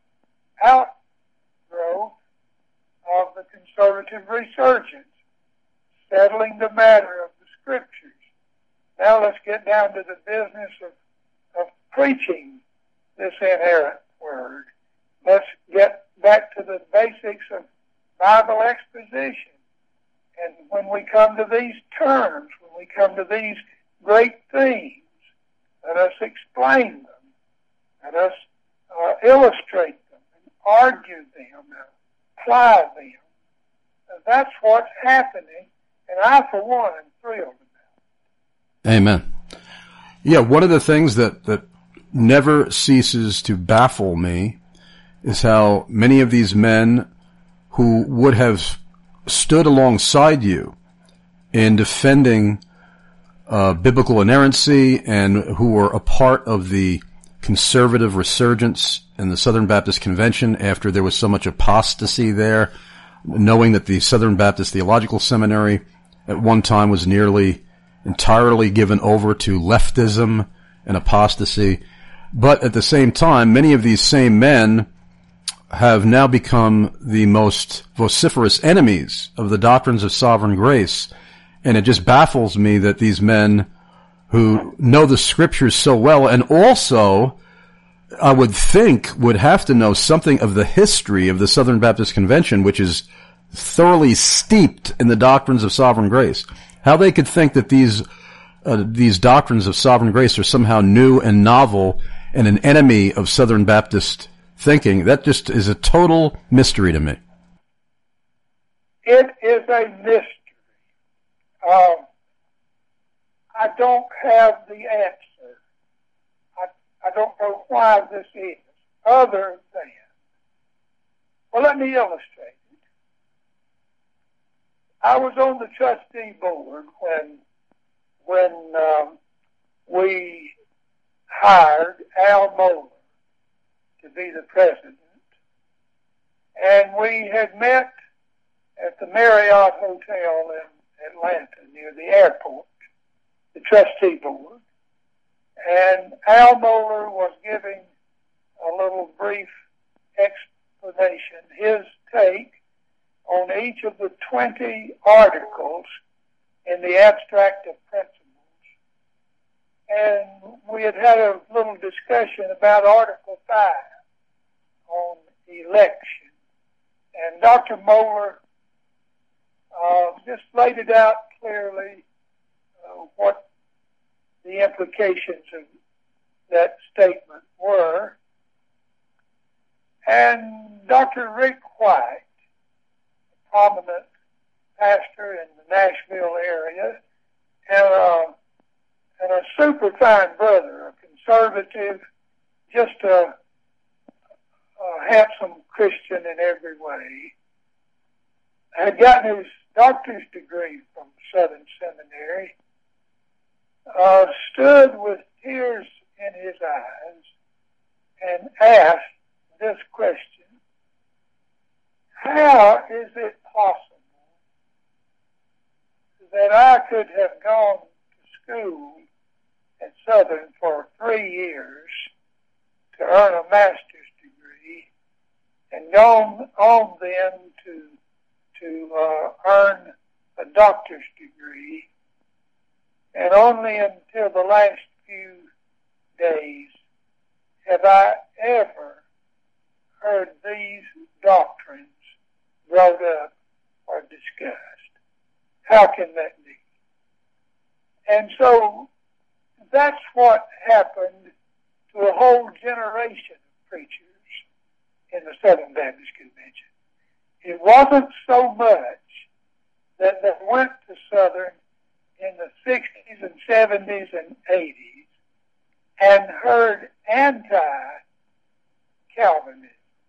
outgrowth of the conservative resurgence, settling the matter of the Scriptures. Now let's get down to the business of, of preaching this inerrant Word. Let's get back to the basics of Bible exposition. And when we come to these terms, when we come to these great themes, let us explain them. Let us uh, illustrate them and argue them and apply them. And that's what's happening, and I, for one, am thrilled about it. Amen. Yeah, one of the things that, that never ceases to baffle me is how many of these men who would have stood alongside you in defending uh, biblical inerrancy and who were a part of the conservative resurgence in the Southern Baptist Convention after there was so much apostasy there, knowing that the Southern Baptist Theological Seminary at one time was nearly entirely given over to leftism and apostasy. But at the same time, many of these same men have now become the most vociferous enemies of the doctrines of sovereign grace. And it just baffles me that these men who know the Scriptures so well and also, I would think, would have to know something of the history of the Southern Baptist Convention, which is thoroughly steeped in the doctrines of sovereign grace. How they could think that these uh, these doctrines of sovereign grace are somehow new and novel and an enemy of Southern Baptist thinking, that just is a total mystery to me. It is a mystery. Um, I don't have the answer. I, I don't know why this is, other than, well, let me illustrate it. I was on the trustee board when, when um, we hired Al Mohler to be the president, and we had met at the Marriott Hotel in Atlanta near the airport, the trustee board, and Al Mohler was giving a little brief explanation, his take on each of the twenty articles in the Abstract of Principles. And we had had a little discussion about Article five on election. And Doctor Mohler uh, just laid it out clearly uh, what the implications of that statement were. And Doctor Rick White, a prominent pastor in the Nashville area, and a, and a super fine brother, a conservative, just a, a handsome Christian in every way, had gotten his doctor's degree from Southern Seminary, uh, stood with tears in his eyes and asked this question: how is it possible that I could have gone to school at Southern for three years to earn a master's degree and gone on then to to uh, earn a doctor's degree, and only until the last few days have I ever heard these doctrines brought up or discussed? How can that be? And so that's what happened to a whole generation of preachers in the Southern Baptist Convention. It wasn't so much that they went to Southern in the sixties and seventies and eighties and heard anti-Calvinism.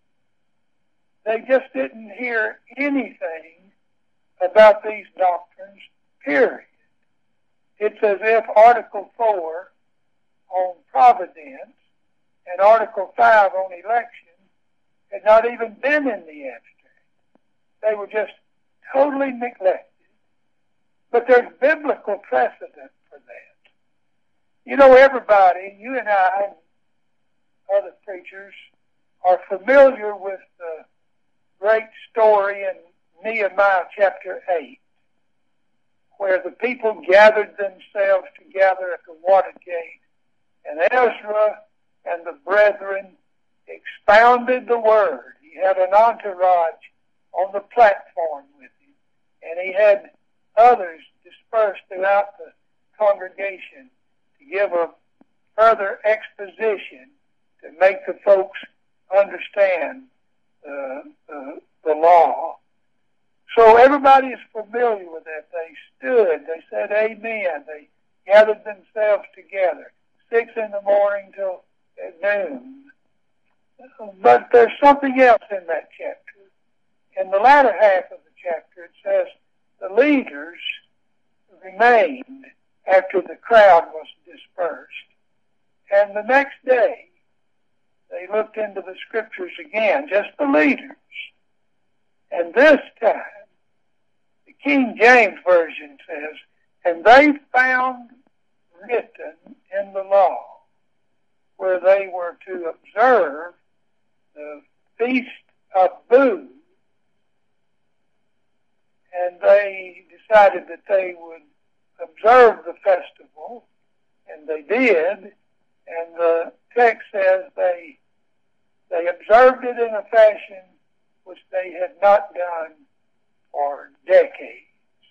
They just didn't hear anything about these doctrines, period. It's as if Article four on providence and Article five on election had not even been in the abstract. They were just totally neglected. But there's biblical precedent for that. You know, everybody, you and I and other preachers, are familiar with the great story in Nehemiah chapter eight, where the people gathered themselves together at the water gate, and Ezra and the brethren expounded the word. He had an entourage on the platform with him, and he had others dispersed throughout the congregation to give a further exposition to make the folks understand uh, uh, the law. So everybody is familiar with that. They stood, they said amen, they gathered themselves together, six in the morning till at noon. But there's something else in that chapter. In the latter half of the chapter, it says the leaders remained after the crowd was dispersed. And the next day, they looked into the scriptures again, just the leaders. And this time, the King James Version says, and they found written in the law where they were to observe the Feast of Booths, and they decided that they would observe the festival, and they did, and the text says they they observed it in a fashion which they had not done for decades.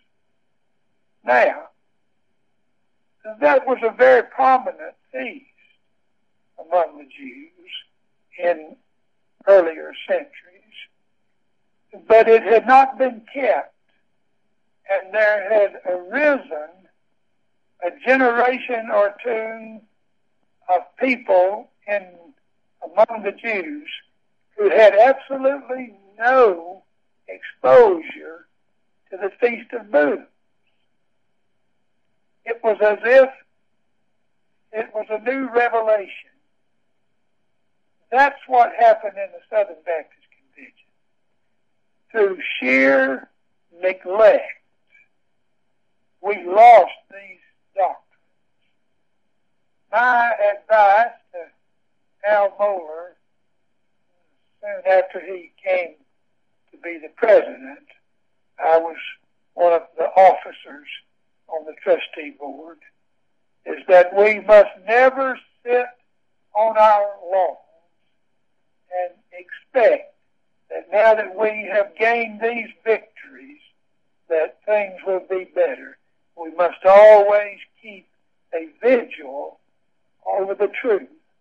Now, that was a very prominent feast among the Jews in earlier centuries, but it had not been kept, and there had arisen a generation or two of people in among the Jews who had absolutely no exposure to the Feast of Booths. It was as if it was a new revelation. That's what happened in the Southern Baptist Convention. Through sheer neglect, we lost these doctrines. My advice to Al Mohler, soon after he came to be the president, I was one of the officers on the trustee board, is that we must never sit on our laurels and expect that now that we have gained these victories, that things will be better. We must always keep a vigil over the truth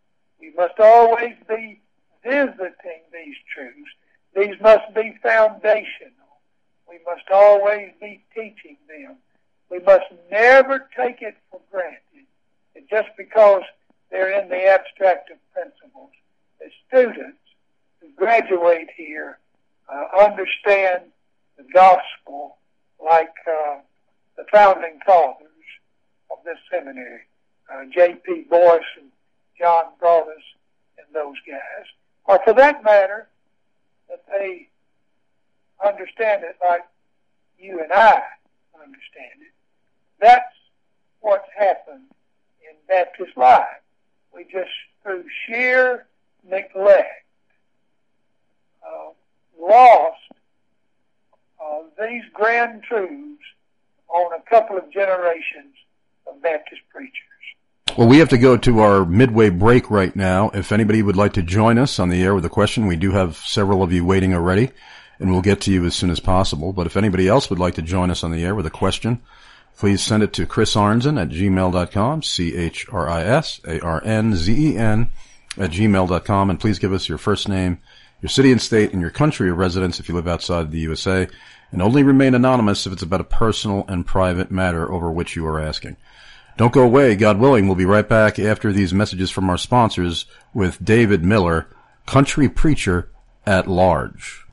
must always be visiting these truths. These must be foundational. We must always be teaching them. We must never take it for granted that just because they're in the abstract of principles, the students who graduate here uh, understand the gospel like uh, the founding fathers of this seminary, uh, J P Boyce and John Broadus and those guys. Or for that matter, that they understand it like you and I understand it. That's what's happened in Baptist life. We just, through sheer neglect, uh, lost uh, these grand truths on a couple of generations of Baptist preachers. Well, we have to go to our midway break right now. If anybody would like to join us on the air with a question, we do have several of you waiting already, and we'll get to you as soon as possible. But if anybody else would like to join us on the air with a question, please send it to Chris Arnzen at gmail dot com, C H R I S A R N Z E N at gmail dot com, and please give us your first name, your city and state, and your country of residence if you live outside the U S A, and only remain anonymous if it's about a personal and private matter over which you are asking. Don't go away. God willing, we'll be right back after these messages from our sponsors with David Miller, country preacher at large.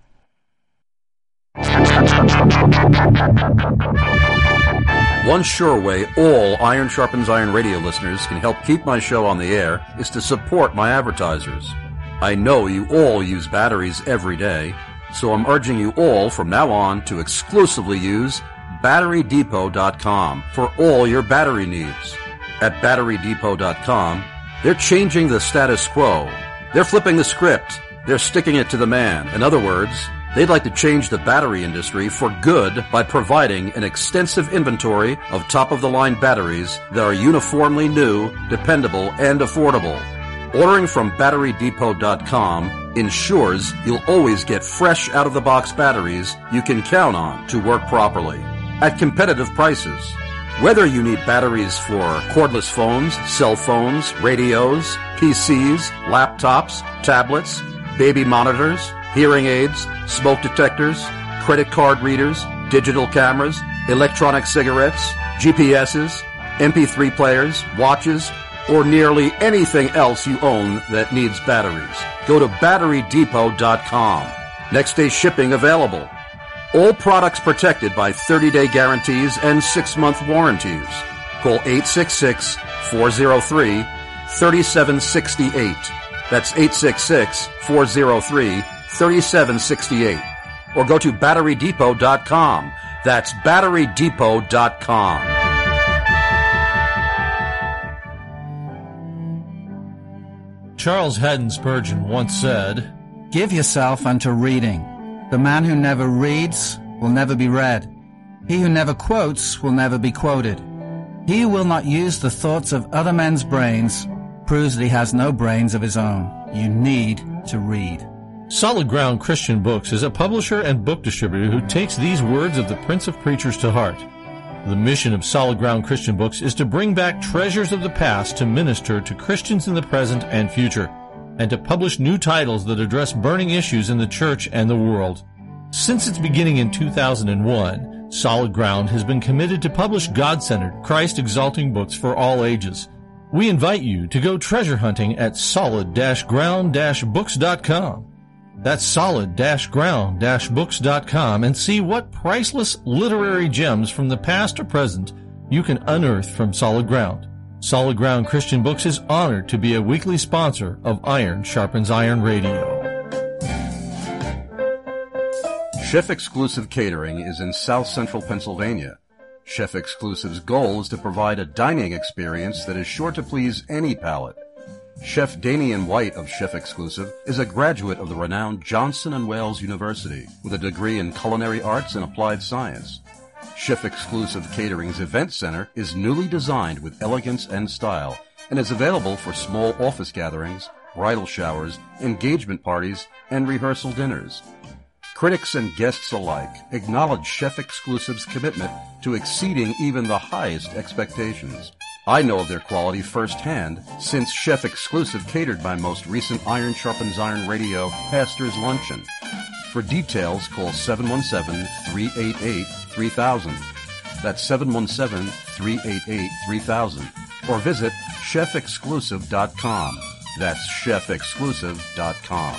One sure way all Iron Sharpens Iron radio listeners can help keep my show on the air is to support my advertisers. I know you all use batteries every day, so I'm urging you all from now on to exclusively use battery depot dot com for all your battery needs. At battery depot dot com, they're changing the status quo. They're flipping the script. They're sticking it to the man. In other words, they'd like to change the battery industry for good by providing an extensive inventory of top-of-the-line batteries that are uniformly new, dependable, and affordable. Ordering from battery depot dot com ensures you'll always get fresh out-of-the-box batteries you can count on to work properly at competitive prices. Whether you need batteries for cordless phones, cell phones, radios, P Cs, laptops, tablets, baby monitors, hearing aids, smoke detectors, credit card readers, digital cameras, electronic cigarettes, G P S's, M P three players, watches, or nearly anything else you own that needs batteries, go to battery depot dot com. Next day shipping available. All products protected by thirty-day guarantees and six-month warranties. Call eight six six, four oh three, three seven six eight. That's eight six six, four oh three, three seven six eight. Or go to battery depot dot com. That's battery depot dot com. Charles Haddon Spurgeon once said, "Give yourself unto reading. The man who never reads will never be read. He who never quotes will never be quoted. He who will not use the thoughts of other men's brains proves that he has no brains of his own. You need to read." Solid Ground Christian Books is a publisher and book distributor who takes these words of the Prince of Preachers to heart. The mission of Solid Ground Christian Books is to bring back treasures of the past to minister to Christians in the present and future, and to publish new titles that address burning issues in the church and the world. Since its beginning in two thousand one, Solid Ground has been committed to publish God-centered, Christ-exalting books for all ages. We invite you to go treasure hunting at solid ground books dot com. That's solid ground books dot com and see what priceless literary gems from the past or present you can unearth from Solid Ground. Solid Ground Christian Books is honored to be a weekly sponsor of Iron Sharpens Iron Radio. Chef Exclusive Catering is in South Central Pennsylvania. Chef Exclusive's goal is to provide a dining experience that is sure to please any palate. Chef Damian White of Chef Exclusive is a graduate of the renowned Johnson and Wales University with a degree in culinary arts and applied science. Chef Exclusive Catering's event center is newly designed with elegance and style and is available for small office gatherings, bridal showers, engagement parties, and rehearsal dinners. Critics and guests alike acknowledge Chef Exclusive's commitment to exceeding even the highest expectations. I know of their quality firsthand, since Chef Exclusive catered my most recent Iron Sharpens Iron Radio Pastor's Luncheon. For details, call seven one seven, three eight eight, three thousand. That's seven one seven, three eight eight, three thousand. Or visit chef exclusive dot com. That's chef exclusive dot com.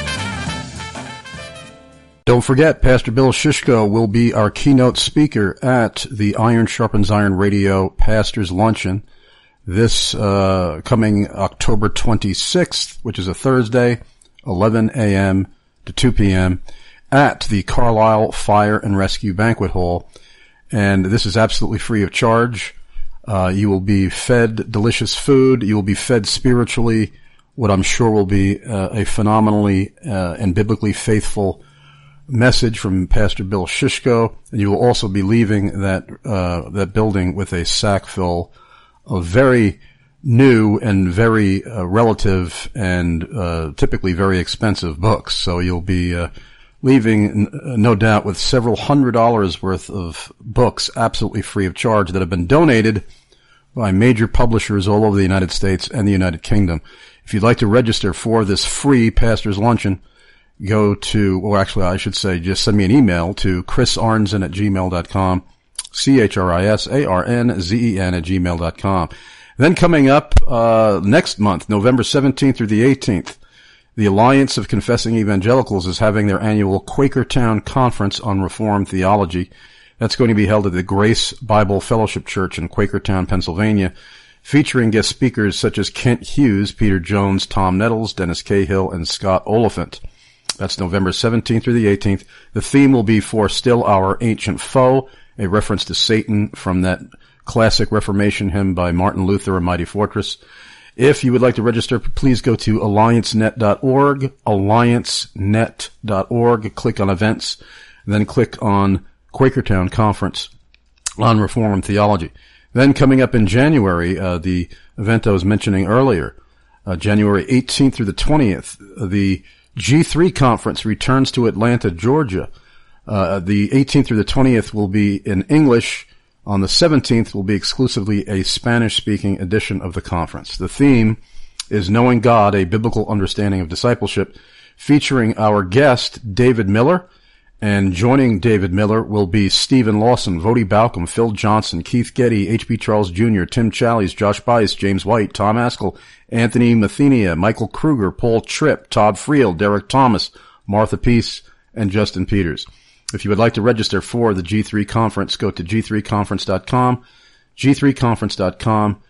Don't forget, Pastor Bill Shishko will be our keynote speaker at the Iron Sharpens Iron Radio Pastor's Luncheon this uh coming October twenty-sixth, which is a Thursday, eleven a.m. to two p.m. at the Carlisle Fire and Rescue Banquet Hall. And this is absolutely free of charge. Uh, you will be fed delicious food. You will be fed spiritually, what I'm sure will be uh, a phenomenally uh, and biblically faithful message from Pastor Bill Shishko. And you will also be leaving that uh, that building with a sack full of very new and very uh, relative and uh, typically very expensive books. So you'll be uh, leaving, no doubt, with several hundred dollars worth of books absolutely free of charge that have been donated by major publishers all over the United States and the United Kingdom. If you'd like to register for this free Pastor's Luncheon, go to, or actually I should say, just send me an email to chris arnzen at gmail dot com, C H R I S A R N Z E N at gmail dot com. Then coming up uh next month, November seventeenth through the eighteenth, the Alliance of Confessing Evangelicals is having their annual Quakertown Conference on Reformed Theology. That's going to be held at the Grace Bible Fellowship Church in Quakertown, Pennsylvania, featuring guest speakers such as Kent Hughes, Peter Jones, Tom Nettles, Dennis Cahill, and Scott Oliphant. That's November seventeenth through the eighteenth. The theme will be For Still Our Ancient Foe, a reference to Satan from that classic Reformation hymn by Martin Luther, A Mighty Fortress. If you would like to register, please go to alliance net dot org, alliance net dot org, click on events, and then click on Quakertown Conference on Reformed Theology. Then coming up in January, uh, the event I was mentioning earlier, uh, January eighteenth through the twentieth, the G three Conference returns to Atlanta, Georgia. Uh, the eighteenth through the twentieth will be in English. On the seventeenth will be exclusively a Spanish-speaking edition of the conference. The theme is Knowing God, a Biblical Understanding of Discipleship, featuring our guest, David Miller. And joining David Miller will be Stephen Lawson, Vody Balcom, Phil Johnson, Keith Getty, H B Charles Junior, Tim Challies, Josh Bice, James White, Tom Askell, Anthony Mathenia, Michael Kruger, Paul Tripp, Todd Friel, Derek Thomas, Martha Peace, and Justin Peters. If you would like to register for the G three conference, go to g three conference dot com, g three conference dot com,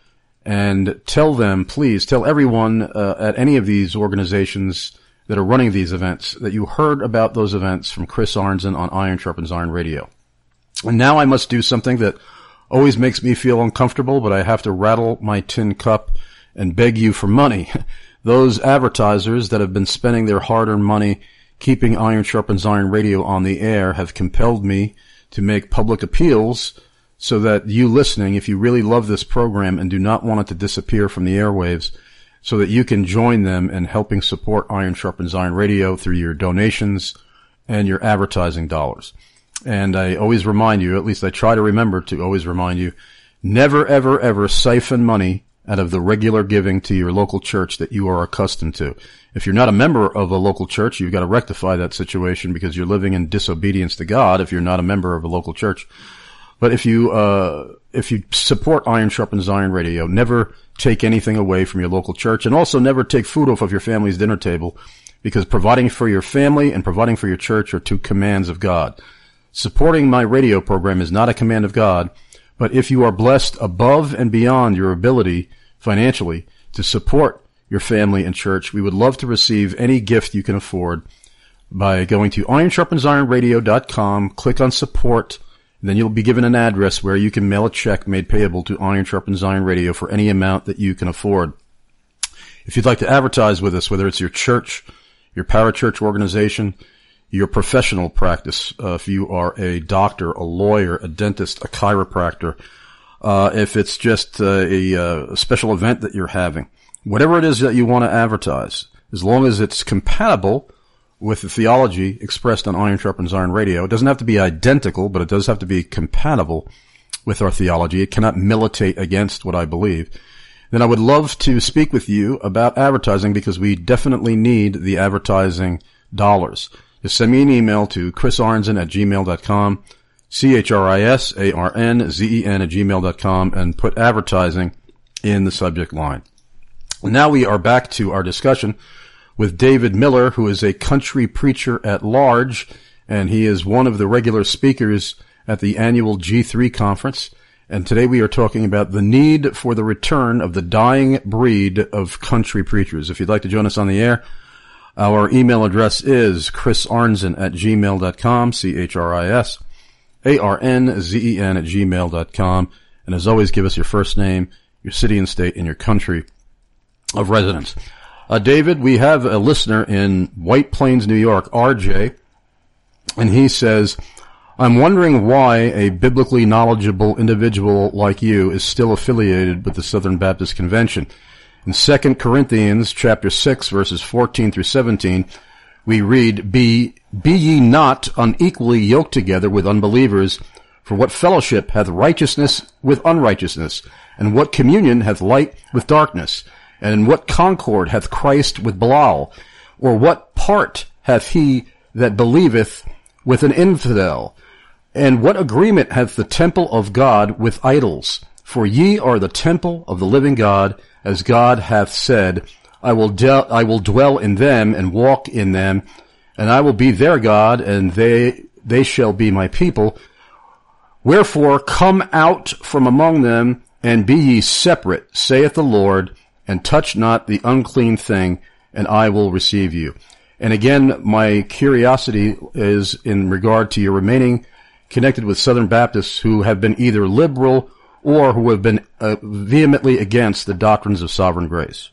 and tell them, please, tell everyone uh, at any of these organizations that are running these events that you heard about those events from Chris Arnzen on Iron Sharpens Iron Radio. And now I must do something that always makes me feel uncomfortable, but I have to rattle my tin cup and beg you for money. Those advertisers that have been spending their hard-earned money keeping Iron Sharpens Iron Radio on the air have compelled me to make public appeals so that you listening, if you really love this program and do not want it to disappear from the airwaves, so that you can join them in helping support Iron Sharpens Iron Radio through your donations and your advertising dollars. And I always remind you, at least I try to remember to always remind you, never, ever, ever siphon money out of the regular giving to your local church that you are accustomed to. If you're not a member of a local church, you've got to rectify that situation because you're living in disobedience to God if you're not a member of a local church. But if you, uh, if you support Iron Sharpens Iron Radio, never take anything away from your local church, and also never take food off of your family's dinner table, because providing for your family and providing for your church are two commands of God. Supporting my radio program is not a command of God, but if you are blessed above and beyond your ability financially to support your family and church, we would love to receive any gift you can afford by going to iron sharpens iron radio dot com, click on support, and then you'll be given an address where you can mail a check made payable to Iron Sharpens Iron Radio for any amount that you can afford. If you'd like to advertise with us, whether it's your church, your parachurch organization, your professional practice, uh, if you are a doctor, a lawyer, a dentist, a chiropractor, uh, if it's just uh, a, a special event that you're having, whatever it is that you want to advertise, as long as it's compatible with the theology expressed on Iron Sharpens Iron Radio. It doesn't have to be identical, but it does have to be compatible with our theology. It cannot militate against what I believe. Then I would love to speak with you about advertising, because we definitely need the advertising dollars. Just send me an email to chris arnzen at gmail dot com, C H R I S A R N Z E N at gmail dot com, and put advertising in the subject line. Now we are back to our discussion with David Miller, who is a country preacher at large, and he is one of the regular speakers at the annual G three conference. And today we are talking about the need for the return of the dying breed of country preachers. If you'd like to join us on the air, our email address is chris arnzen at gmail dot com, C H R I S A R N Z E N at gmail dot com. And as always, give us your first name, your city and state, and your country of residence. Uh, David, we have a listener in White Plains, New York, R J, and he says, I'm wondering why a biblically knowledgeable individual like you is still affiliated with the Southern Baptist Convention. In Second Corinthians chapter six, verses fourteen through seventeen, we read, Be, be ye not unequally yoked together with unbelievers, for what fellowship hath righteousness with unrighteousness? And what communion hath light with darkness? And in what concord hath Christ with Belial? Or what part hath he that believeth with an infidel? And what agreement hath the temple of God with idols? For ye are the temple of the living God, as God hath said, I will, de- I will dwell in them and walk in them, and I will be their God, and they, they shall be my people. Wherefore come out from among them, and be ye separate, saith the Lord, and touch not the unclean thing, and I will receive you. And again, my curiosity is in regard to your remaining connected with Southern Baptists who have been either liberal or who have been uh, vehemently against the doctrines of sovereign grace.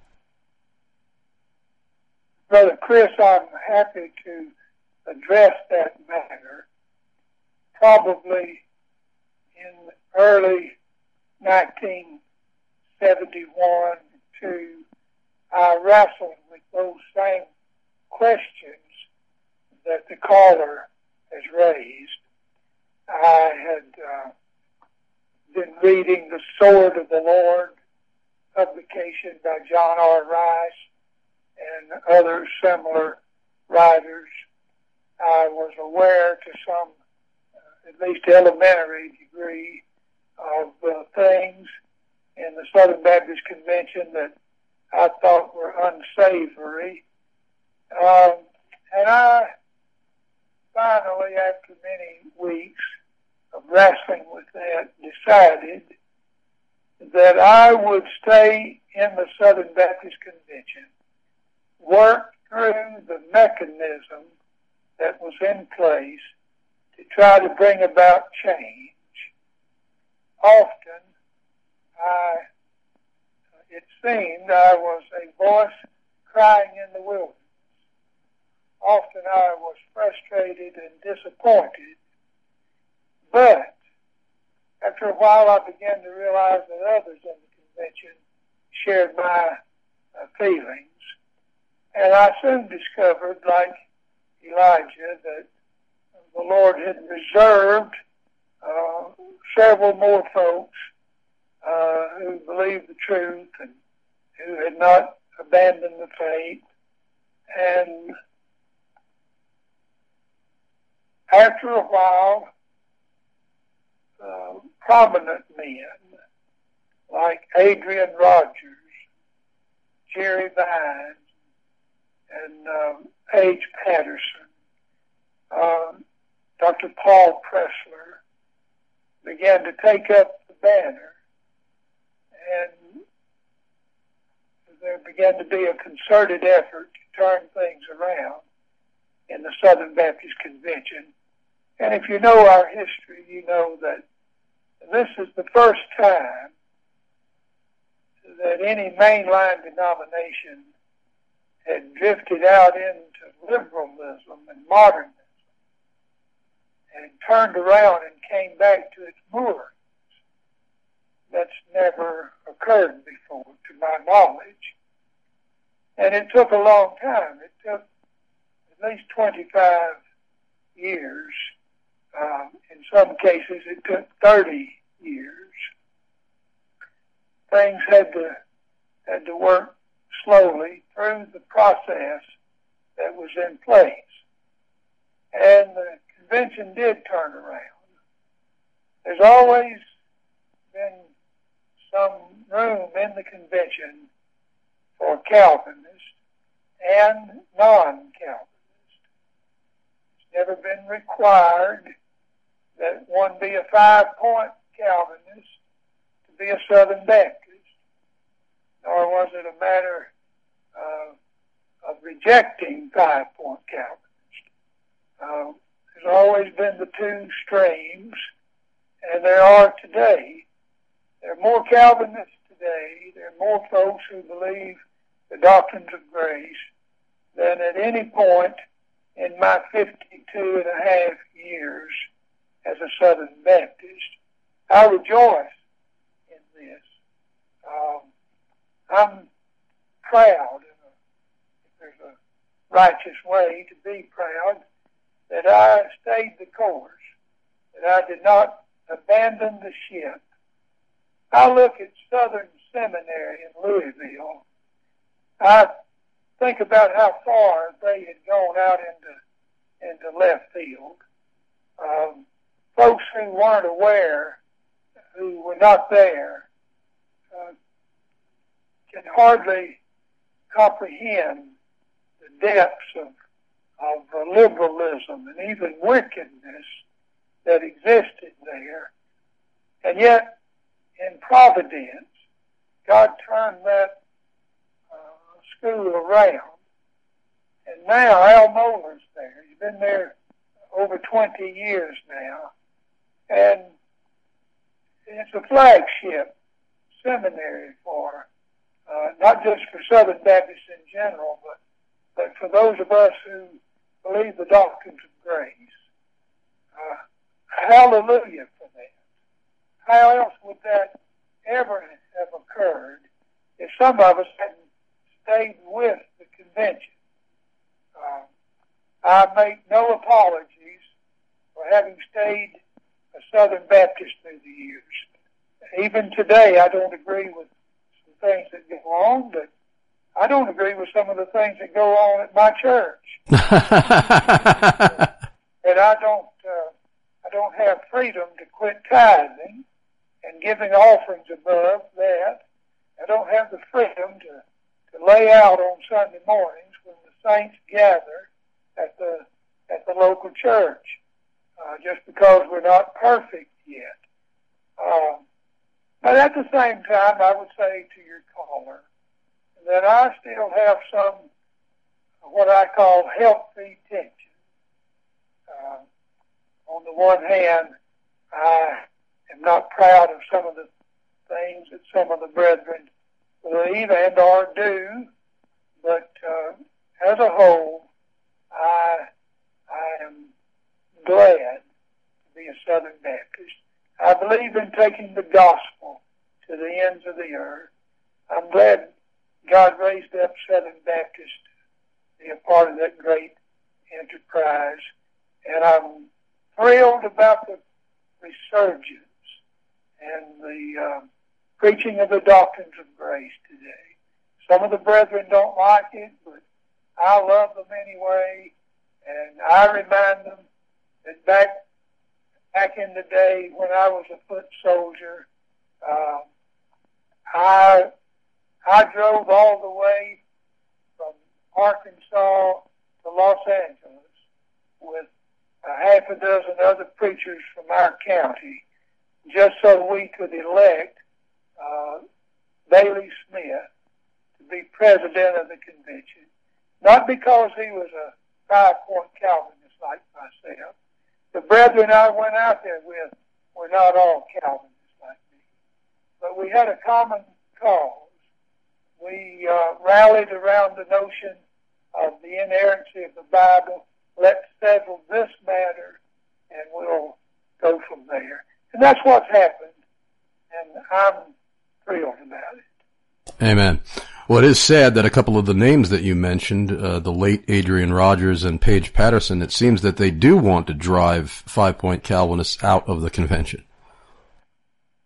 Brother Chris, I'm happy to address that matter. Probably in early nineteen seventy-one two, I wrestled with those same questions that the caller has raised. I had uh, been reading The Sword of the Lord, publication by John R. Rice and other similar writers. I was aware to some, uh, at least elementary degree, of uh, things in the Southern Baptist Convention that I thought were unsavory. Um, and I finally, after many weeks of wrestling with that, decided that I would stay in the Southern Baptist Convention, work through the mechanism that was in place to try to bring about change. Often, I, it seemed I was a voice crying in the wilderness. Often I was frustrated and disappointed. But after a while I began to realize that others in the convention shared my uh, feelings. And I soon discovered, like Elijah, that the Lord had reserved uh, several more folks uh, who believed the truth and who had not abandoned the faith. And after a while, uh, prominent men like Adrian Rogers, Jerry Vines, and um, Paige Patterson, uh, Doctor Paul Pressler, began to take up the banner, and there began to be a concerted effort to turn things around in the Southern Baptist Convention. And if you know our history, you know that this is the first time that any mainline denomination had drifted out into liberalism and modernism and turned around and came back to its moorings. That's never occurred before, to my knowledge. And it took a long time. It took at least twenty-five years. Um, in some cases, it took thirty years. Things had to had to work slowly through the process that was in place. And the convention did turn around. There's always been some room in the convention for Calvinists and non-Calvinists. It's never been required that one be a five-point Calvinist to be a Southern Baptist, nor was it a matter uh, of rejecting five-point Calvinists. Uh, there's always been the two streams, and there are today. There are more Calvinists today. There are more folks who believe the doctrines of grace than at any point in my fifty-two and a half years as a Southern Baptist. I rejoice in this. Um, I'm proud, if there's a righteous way to be proud, that I stayed the course, that I did not abandon the ship. I look at Southern Seminary in Louisville. I think about how far they had gone out into, into left field. Um, folks who weren't aware, who were not there, uh, can hardly comprehend the depths of, of uh, liberalism and even wickedness that existed there. And yet, in Providence, God turned that uh, school around. And now Al Mohler's there. He's been there over twenty years now. And it's a flagship seminary for, uh, not just for Southern Baptists in general, but, but for those of us who believe the doctrines of grace. Uh, hallelujah for that. How else would that ever have occurred if some of us hadn't stayed with the convention? Uh, I make no apologies for having stayed a Southern Baptist through the years. Even today, I don't agree with some things that go on, but I don't agree with some of the things that go on at my church. And I don't, uh, I don't have freedom to quit tithing and giving offerings above that. I don't have the freedom to, to lay out on Sunday mornings when the saints gather at the at the local church, uh, just because we're not perfect yet. Um, but at the same time, I would say to your caller that I still have some what I call healthy tension. Uh, on the one hand, I am not proud of some of the things that some of the brethren believe and or do, but uh, as a whole, I I am glad to be a Southern Baptist. I believe in taking the gospel to the ends of the earth. I'm glad God raised up Southern Baptists to be a part of that great enterprise, and I'm thrilled about the resurgence and the uh, preaching of the doctrines of grace today. Some of the brethren don't like it, but I love them anyway, and I remind them that back back in the day when I was a foot soldier, uh, I I drove all the way from Arkansas to Los Angeles with a half a dozen other preachers from our county, just so we could elect uh, Bailey Smith to be president of the convention. Not because he was a five-point Calvinist like myself. The brethren I went out there with were not all Calvinists like me. But we had a common cause. We uh, rallied around the notion of the inerrancy of the Bible. Let's settle this matter, and we'll go from there. And that's what's happened, and I'm thrilled about it. Amen. Well, it is sad that a couple of the names that you mentioned, uh, the late Adrian Rogers and Paige Patterson, it seems that they do want to drive five-point Calvinists out of the convention.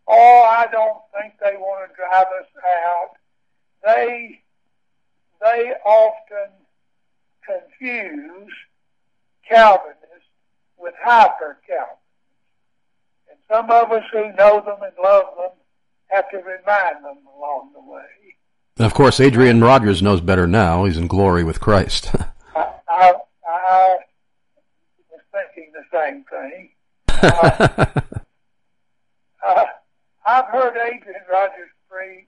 oh, I don't think they want to drive us out. They, they often confuse Calvinists with hyper-Calvinists. And some of us who know them and love them have to remind them along the way. And of course, Adrian Rogers knows better now. He's in glory with Christ. I, I, I was thinking the same thing. Uh, uh, I've heard Adrian Rogers preach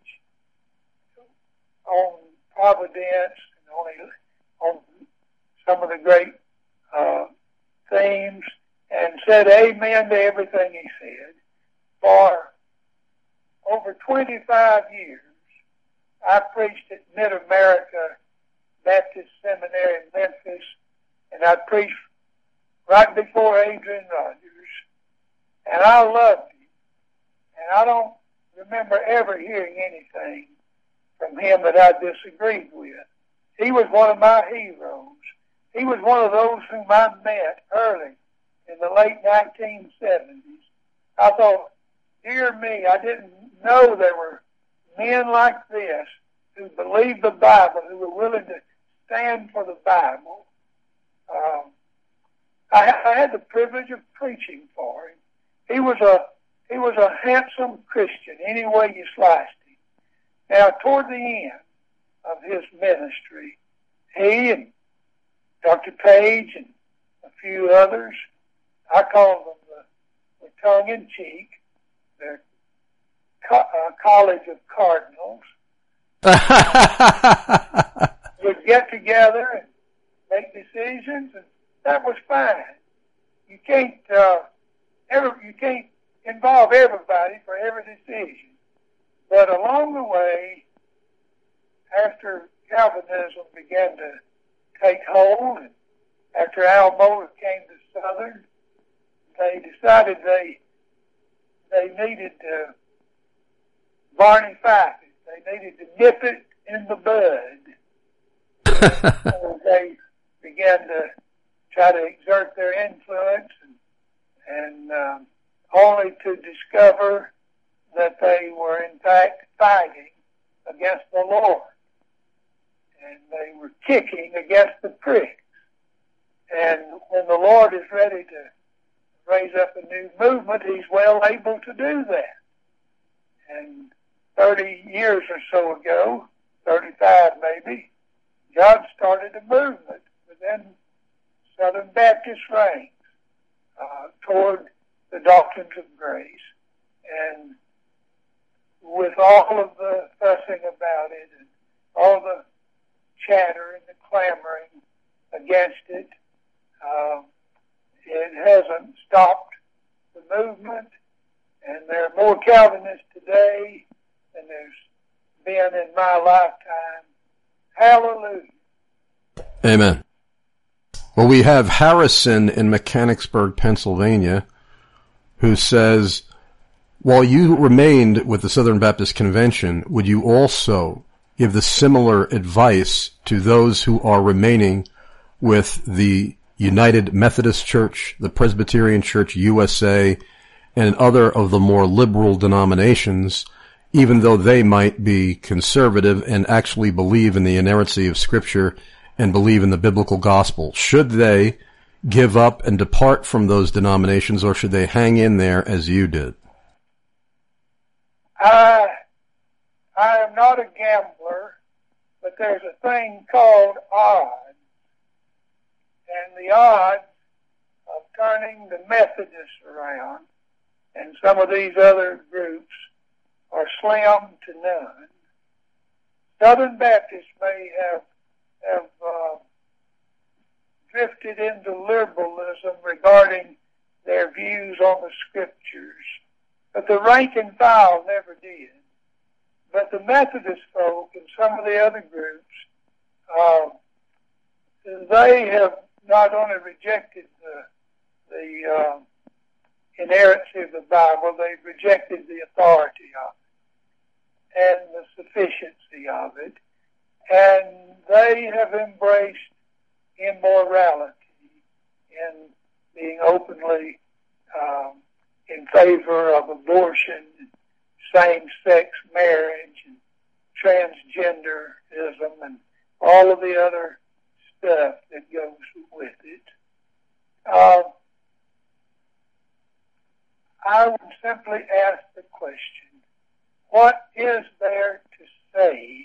on Providence and on, on some of the great uh, themes and said amen to everything he said. For over twenty-five years, I preached at Mid-America Baptist Seminary in Memphis, and I preached right before Adrian Rogers, and I loved him, and I don't remember ever hearing anything from him that I disagreed with. He was one of my heroes. He was one of those whom I met early in the late nineteen seventies. I thought, dear me, I didn't know there were men like this who believed the Bible, who were willing to stand for the Bible. Um, I, I had the privilege of preaching for him. He was a he was a handsome Christian, any way you sliced him. Now, toward the end of his ministry, he and Doctor Page and a few others, I call them the, the tongue-in-cheek, the co- uh, College of Cardinals, would get together and make decisions, and that was fine. You can't uh, ever, you can't involve everybody for every decision. But along the way, after Calvinism began to take hold, and after Al Mohler came to Southern, they decided they they needed to Barney Fife it. They needed to nip it in the bud. So they began to try to exert their influence, and, and um, only to discover that they were in fact fighting against the Lord, and they were kicking against the pricks. And when the Lord is ready to raise up a new movement, he's well able to do that. And thirty years or so ago, thirty-five maybe, God started a movement within Southern Baptist ranks uh, toward the doctrines of grace. And with all of the fussing about it and all the chatter and the clamoring against it, uh, it hasn't stopped the movement, and there are more Calvinists today than there's been in my lifetime. Hallelujah. Amen. Well, we have Harrison in Mechanicsburg, Pennsylvania, who says, while you remained with the Southern Baptist Convention, would you also give the similar advice to those who are remaining with the United Methodist Church, the Presbyterian Church U S A, and other of the more liberal denominations, even though they might be conservative and actually believe in the inerrancy of Scripture and believe in the biblical gospel? Should they give up and depart from those denominations, or should they hang in there as you did? I, I am not a gambler, but there's a thing called odds. And the odds of turning the Methodists around and some of these other groups are slim to none. Southern Baptists may have, have uh, drifted into liberalism regarding their views on the Scriptures, but the rank and file never did. But the Methodist folk and some of the other groups, uh, they have not only rejected the, the uh, inerrancy of the Bible, they've rejected the authority of it and the sufficiency of it, and they have embraced immorality in being openly um, in favor of abortion same-sex marriage and transgenderism and all of the other stuff that goes with it. Uh, I would simply ask the question, what is there to save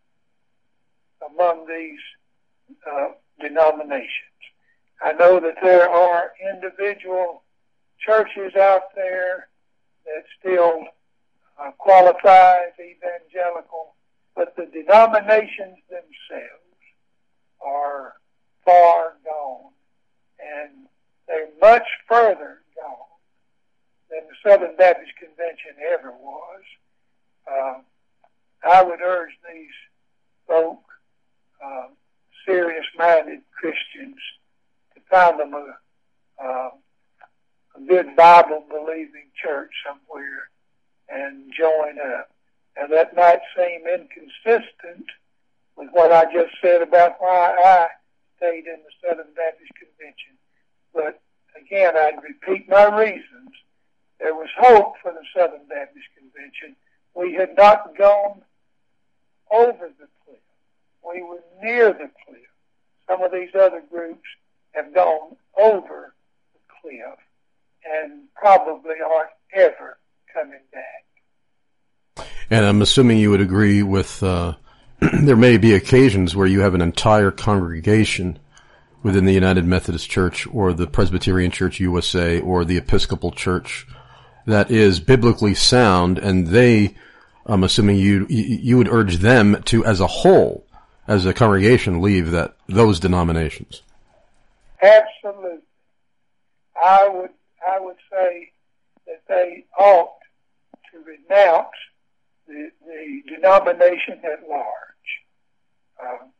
among these uh, denominations? I know that there are individual churches out there that still uh, qualify as evangelical, but the denominations themselves are far gone, and they're much further gone than the Southern Baptist Convention ever was. Uh, I would urge these folk, uh, serious-minded Christians, to find them a, uh, a good Bible-believing church somewhere and join up. And that might seem inconsistent with what I just said about why I stayed in the Southern Baptist Convention. But again, I'd repeat my reasons. There was hope for the Southern Baptist Convention. We had not gone over the cliff. We were near the cliff. Some of these other groups have gone over the cliff and probably aren't ever coming back. And I'm assuming you would agree with, uh, there may be occasions where you have an entire congregation within the United Methodist Church or the Presbyterian Church U S A or the Episcopal Church that is biblically sound, and they, I'm assuming you you would urge them to, as a whole, as a congregation, leave that those denominations. Absolutely. I would I would say that they ought to renounce the, the denomination at large. Um,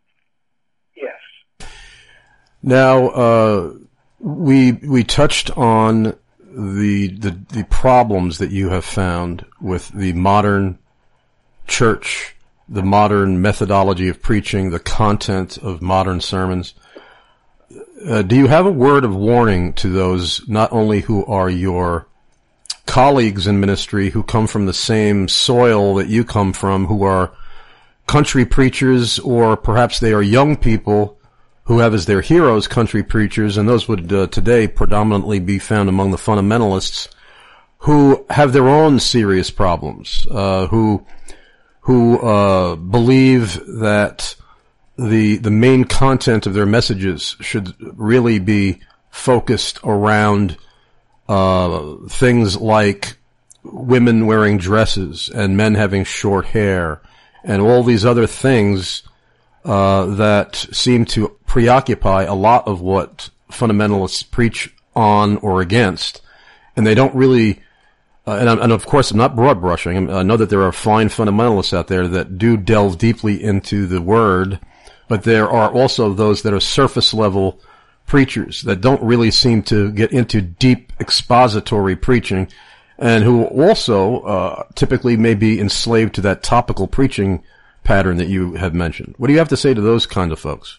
yes. Now, uh, we we touched on the, the the problems that you have found with the modern church, the modern methodology of preaching, the content of modern sermons. Uh, do you have a word of warning to those not only who are your colleagues in ministry, who come from the same soil that you come from, who are country preachers, or perhaps they are young people who have as their heroes country preachers, and those would uh, today predominantly be found among the fundamentalists, who have their own serious problems, uh, who who uh, believe that the the main content of their messages should really be focused around uh, things like women wearing dresses and men having short hair and all these other things uh, that seem to preoccupy a lot of what fundamentalists preach on or against, and they don't really. Uh, and, and of course, I'm not broad brushing. I know that there are fine fundamentalists out there that do delve deeply into the Word, but there are also those that are surface level preachers that don't really seem to get into deep expository preaching, and who also uh, typically may be enslaved to that topical preaching pattern that you have mentioned. What do you have to say to those kind of folks?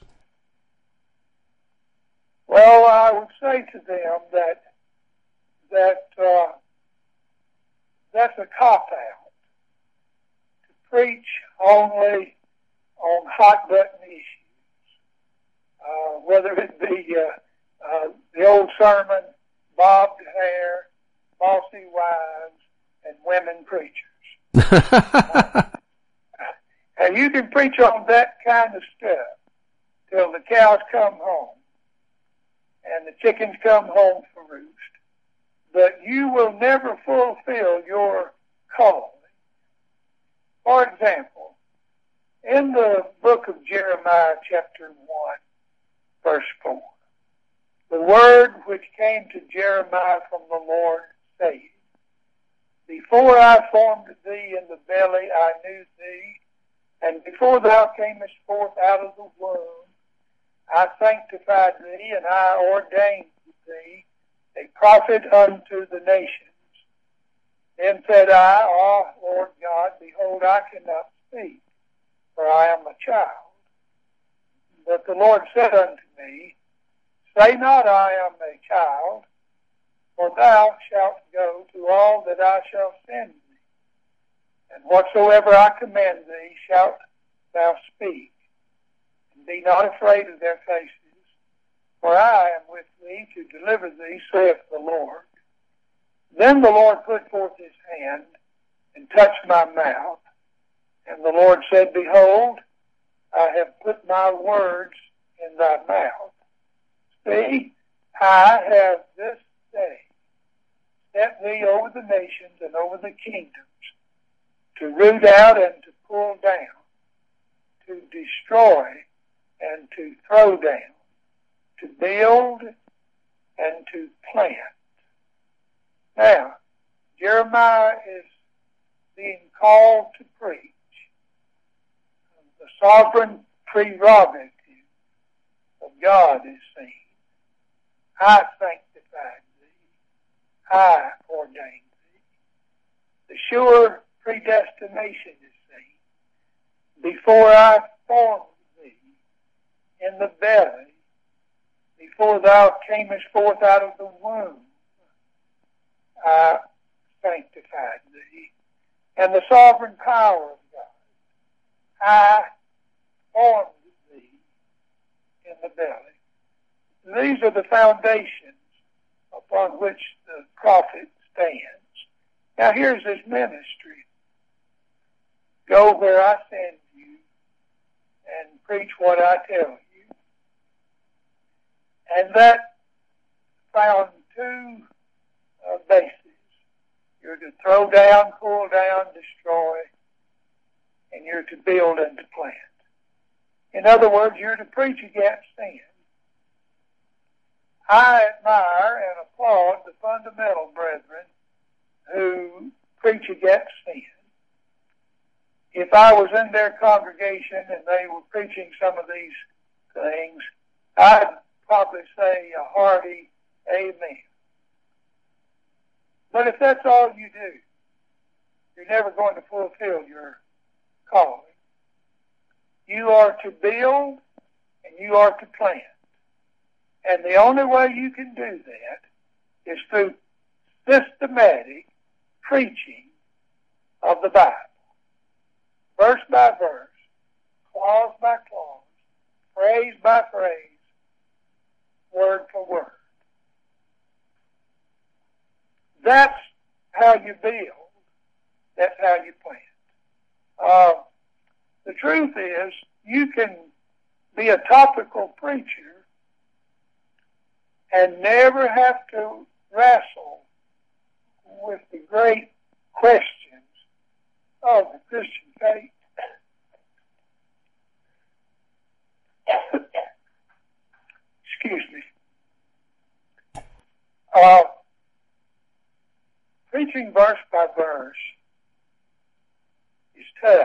Well, I would say to them that that uh, that's a cop-out to preach only on hot-button issues, uh, whether it be uh, uh, the old sermon, bobbed hair, bossy wives, and women preachers. uh, and you can preach on that kind of stuff till the cows come home and the chickens come home for roost, but you will never fulfill your calling. For example, in the book of Jeremiah, chapter one, verse four, the word which came to Jeremiah from the Lord said, Before I formed thee in the belly, I knew thee, and before thou camest forth out of the womb, I sanctified thee, and I ordained thee a prophet unto the nations. Then said I, Ah, Lord God, behold, I cannot speak, for I am a child. But the Lord said unto me, Say not, I am a child, for thou shalt go to all that I shall send thee, And whatsoever I command thee shalt thou speak. And be not afraid of their faces, for I am with thee to deliver thee, saith the Lord. Then the Lord put forth his hand and touched my mouth. And the Lord said, Behold, I have put my words in thy mouth. See, I have this day set thee over the nations and over the kingdoms, to root out and to pull down, to destroy and to throw down, to build and to plant. Now, Jeremiah is being called to preach. The sovereign prerogative of God is seen. I sanctified thee. I ordained thee. The sure predestination is seen. Before I formed thee in the belly, before thou camest forth out of the womb, I sanctified thee. And the sovereign power of God, I formed thee in the belly. These are the foundations upon which the prophet stands. Now here's his ministry. Go where I send you and preach what I tell you. And that found two uh, bases. You're to throw down, pull down, destroy, and you're to build and to plant. In other words, you're to preach against sin. I admire and applaud the fundamental brethren who preach against sin. If I was in their congregation and they were preaching some of these things, I'd probably say a hearty amen. But if that's all you do, you're never going to fulfill your calling. You are to build and you are to plant. And the only way you can do that is through systematic preaching of the Bible. Verse by verse, clause by clause, phrase by phrase, word for word. That's how you build. That's how you plant. Uh, the truth is, you can be a topical preacher and never have to wrestle with the great questions of the Christian faith. Excuse me. Uh, preaching verse by verse is tough.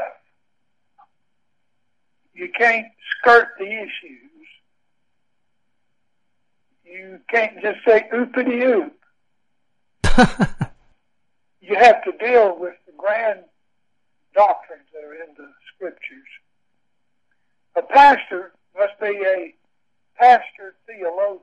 You can't skirt the issues. You can't just say oopity oop. You have to deal with the grand doctrines that are in the scriptures. A pastor must be a pastor theologian.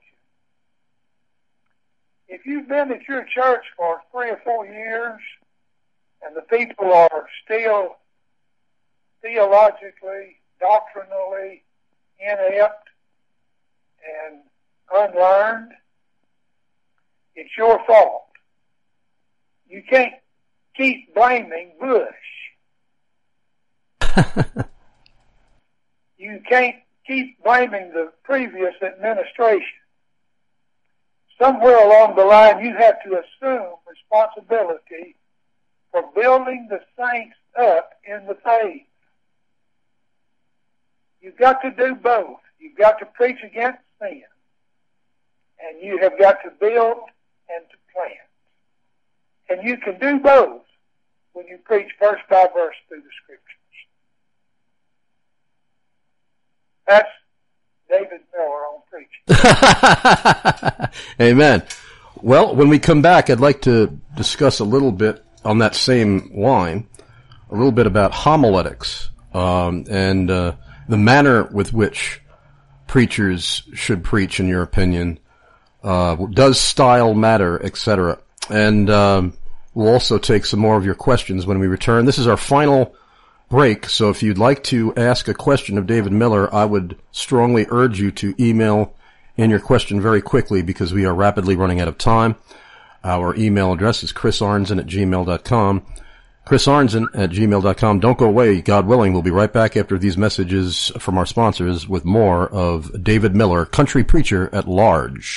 If you've been at your church for three or four years and the people are still theologically, doctrinally inept and unlearned, it's your fault. You can't keep blaming Bush. You can't keep blaming the previous administration. Somewhere along the line, you have to assume responsibility for building the saints up in the faith. You've got to do both. You've got to preach against sin, and you have got to build and to plant. And you can do both when you preach verse by verse through the scriptures. That's David Miller on preaching. Amen. Well, when we come back, I'd like to discuss a little bit on that same line, a little bit about homiletics um, and uh, the manner with which preachers should preach, in your opinion. Uh, does style matter, et cetera? And um, We'll also take some more of your questions when we return. This is our final break, so if you'd like to ask a question of David Miller, I would strongly urge you to email in your question very quickly because we are rapidly running out of time. Our email address is chris arnzen at gmail dot com. chris arnzen at gmail dot com. Don't go away, God willing. We'll be right back after these messages from our sponsors with more of David Miller, country preacher at large.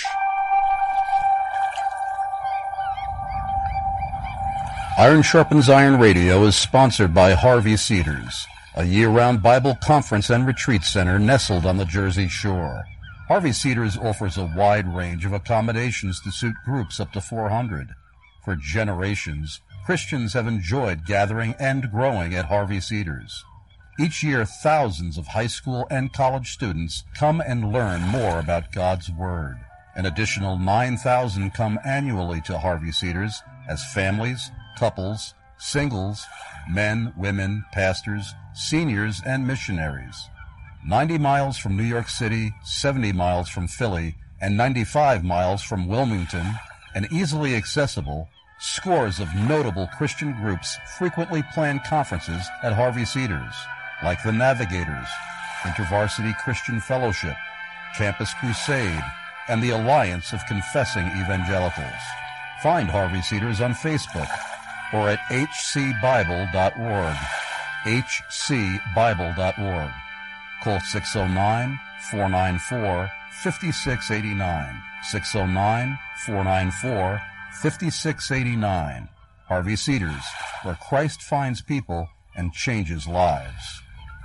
Iron Sharpens Iron Radio is sponsored by Harvey Cedars, a year-round Bible conference and retreat center nestled on the Jersey Shore. Harvey Cedars offers a wide range of accommodations to suit groups up to four hundred. For generations, Christians have enjoyed gathering and growing at Harvey Cedars. Each year, thousands of high school and college students come and learn more about God's Word. An additional nine thousand come annually to Harvey Cedars as families, couples, singles, men, women, pastors, seniors, and missionaries. ninety miles from New York City, seventy miles from Philly, and ninety-five miles from Wilmington, and easily accessible, scores of notable Christian groups frequently plan conferences at Harvey Cedars, like the Navigators, InterVarsity Christian Fellowship, Campus Crusade, and the Alliance of Confessing Evangelicals. Find Harvey Cedars on Facebook or at h c bible dot org, h c bible dot org. Call six oh nine, four nine four, five six eight nine, six oh nine, four nine four, five six eight nine. Harvey Cedars, where Christ finds people and changes lives.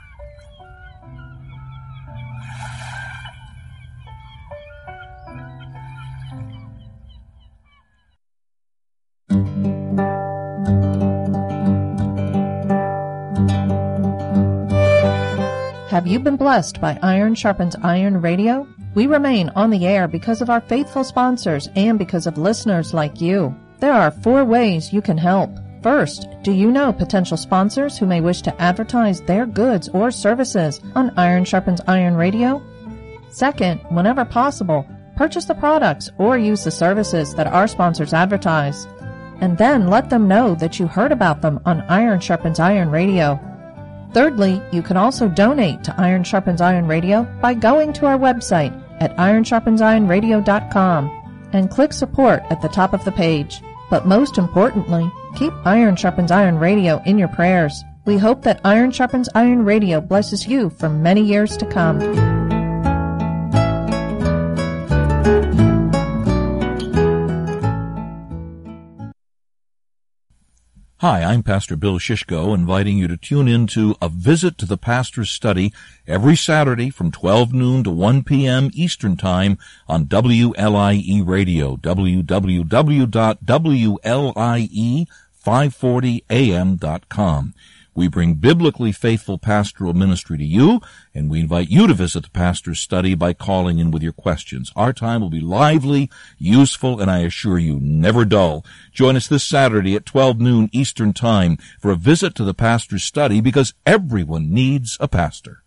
Have you been blessed by Iron Sharpens Iron Radio? We remain on the air because of our faithful sponsors and because of listeners like you. There are four ways you can help. First, do you know potential sponsors who may wish to advertise their goods or services on Iron Sharpens Iron Radio? Second, whenever possible, purchase the products or use the services that our sponsors advertise. And then let them know that you heard about them on Iron Sharpens Iron Radio. Thirdly, you can also donate to Iron Sharpens Iron Radio by going to our website at iron sharpens iron radio dot com and click support at the top of the page. But most importantly, keep Iron Sharpens Iron Radio in your prayers. We hope that Iron Sharpens Iron Radio blesses you for many years to come. Hi, I'm Pastor Bill Shishko, inviting you to tune in to A Visit to the Pastor's Study every Saturday from twelve noon to one p.m. Eastern Time on W L I E Radio, w w w dot w l i e five forty a m dot com. We bring biblically faithful pastoral ministry to you, and we invite you to visit the Pastor's Study by calling in with your questions. Our time will be lively, useful, and I assure you, never dull. Join us this Saturday at twelve noon Eastern Time for a visit to the Pastor's Study, because everyone needs a pastor.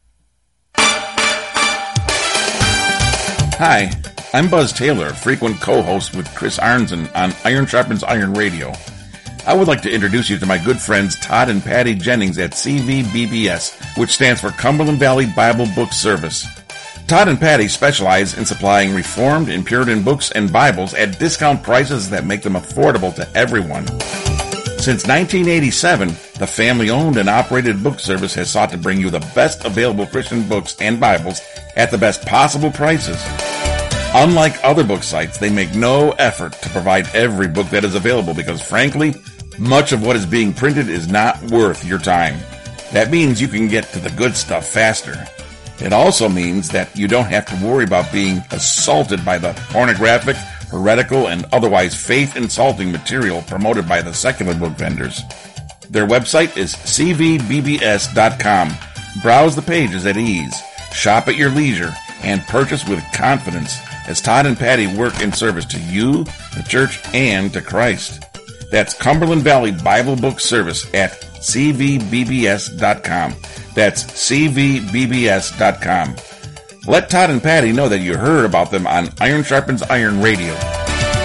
Hi, I'm Buzz Taylor, frequent co-host with Chris Arnzen on Iron Sharpens Iron Radio. I would like to introduce you to my good friends Todd and Patty Jennings at C V B B S, which stands for Cumberland Valley Bible Book Service. Todd and Patty specialize in supplying Reformed and Puritan books and Bibles at discount prices that make them affordable to everyone. Since nineteen eighty-seven, the family-owned and operated book service has sought to bring you the best available Christian books and Bibles at the best possible prices. Unlike other book sites, they make no effort to provide every book that is available because, frankly, much of what is being printed is not worth your time. That means you can get to the good stuff faster. It also means that you don't have to worry about being assaulted by the pornographic, heretical, and otherwise faith-insulting material promoted by the secular book vendors. Their website is c v b b s dot com. Browse the pages at ease, shop at your leisure, and purchase with confidence as Todd and Patty work in service to you, the church, and to Christ. That's Cumberland Valley Bible Book Service at c v b b s dot com. That's c v b b s dot com. Let Todd and Patty know that you heard about them on Iron Sharpens Iron Radio.